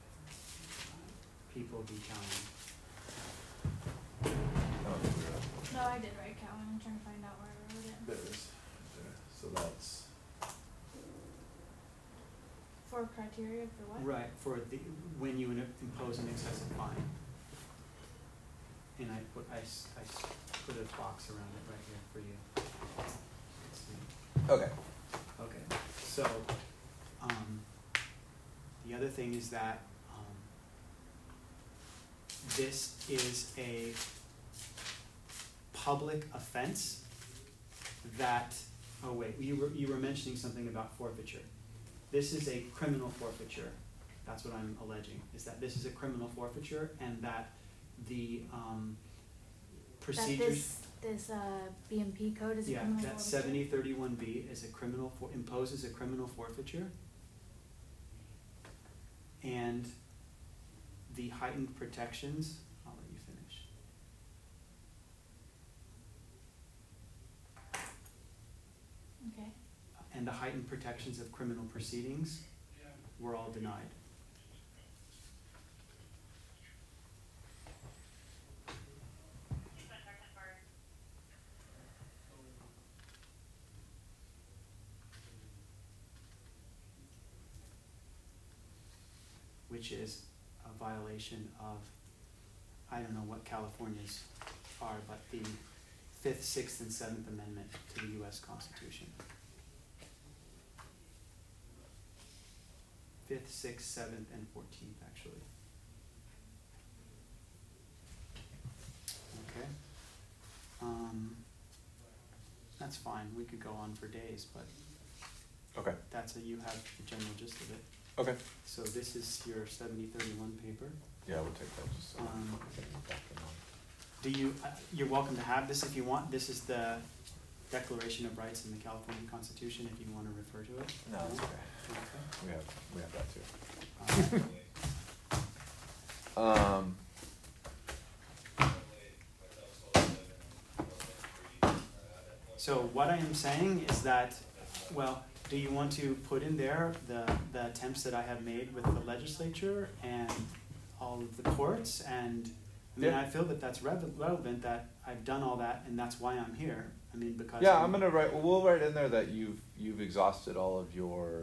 People be counting. Oh, No, I did write Cowan. I'm trying to find out where I wrote it. there it is. There. So that's 4 criteria for what? Right, for when you impose an excessive fine. And I put a box around it right here for you. Let's see. okay. Okay, so, the other thing is that, this is a public offense that, oh wait, you were mentioning something about forfeiture. This is a criminal forfeiture, that's what I'm alleging, is that this is a criminal forfeiture and that the, procedures. That this BMP code is a Yeah, criminal that forfeiture? 7031B is a imposes a criminal forfeiture. And the heightened protections, I'll let you finish. Okay. And the heightened protections of criminal proceedings were all denied. Which is a violation of, I don't know what California's are, but the 5th, 6th, and 7th Amendment to the US Constitution. 5th, 6th, 7th, and 14th, actually. Okay. That's fine, we could go on for days, but Okay. you have the general gist of it. Okay. So this is your 7031 paper. Yeah, we'll take that. Just Do you, you're welcome to have this if you want. This is the Declaration of Rights in the California Constitution, if you want to refer to it. No, it's okay. Okay. We have that too. So what I am saying is that, well, do you want to put in there the attempts that I have made with the legislature and all of the courts? And I mean, Yeah. I feel that that's relevant, that I've done all that, and that's why I'm here. I mean, because Yeah, I'm gonna write. We'll write in there that you've exhausted all of your,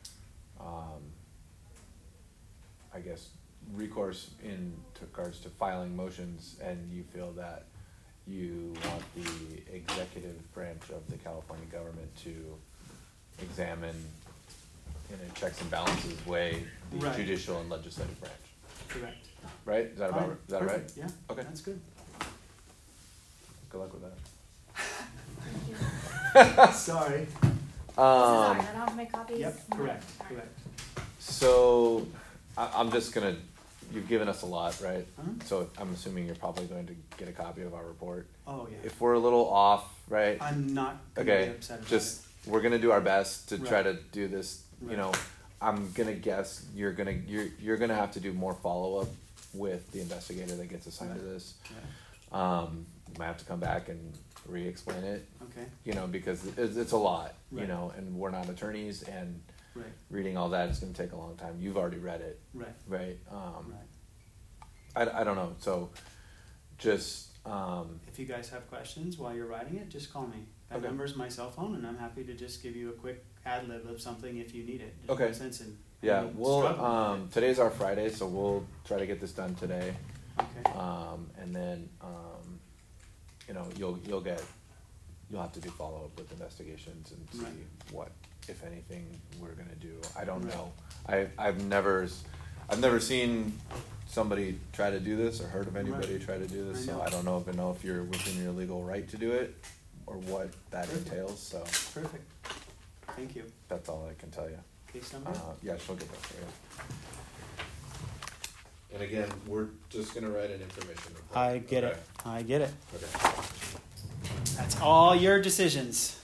I guess, recourse in regards to filing motions, and you feel that you want the executive branch of the California government to examine, in a checks and balances way, the Right. judicial and legislative branch. correct. Right? Is that about? Fine. Is that right? Perfect. Yeah. Okay. That's good. Good luck with that. Thank you. Sorry. This is ours. I don't have my copies. Yep. No. Correct. Alright. Correct. So, I'm just gonna, you've given us a lot, right? Mhm. So I'm assuming you're probably going to get a copy of our report. Oh yeah. If we're a little off, right? I'm not gonna Okay, be upset about just, we're gonna do our best to try Right. to do this, you Right. know. I'm gonna guess you're gonna have to do more follow-up with the investigator that gets assigned to Right. this. it. You might have to come back and re-explain it, Yeah. Okay. you know, because it's a lot, you Right. know, and we're not attorneys, and Right. reading all that is gonna take a long time. You've already read it, Right. right? Right. I don't know, so just, If you guys have questions while you're writing it, just call me. That Okay. number's my cell phone, and I'm happy to just give you a quick ad lib of something if you need it. There's Okay. no sense in yeah, struggling we'll, with today's our Friday, so we'll try to get this done today. it. Okay. And then, you know, you'll have to do follow-up with investigations and see Right. what, if anything, we're gonna do. I don't Right. know. I've never seen somebody try to do this or heard of anybody Right. try to do this, I so know. I don't know if you're within your legal right to do it or what that Perfect. entails, so Perfect. Thank you. that's all I can tell you. Case number? Yeah, she'll get that for you. And again, we're just gonna write an information report. I get it. Okay. I get it. Okay. That's all your decisions.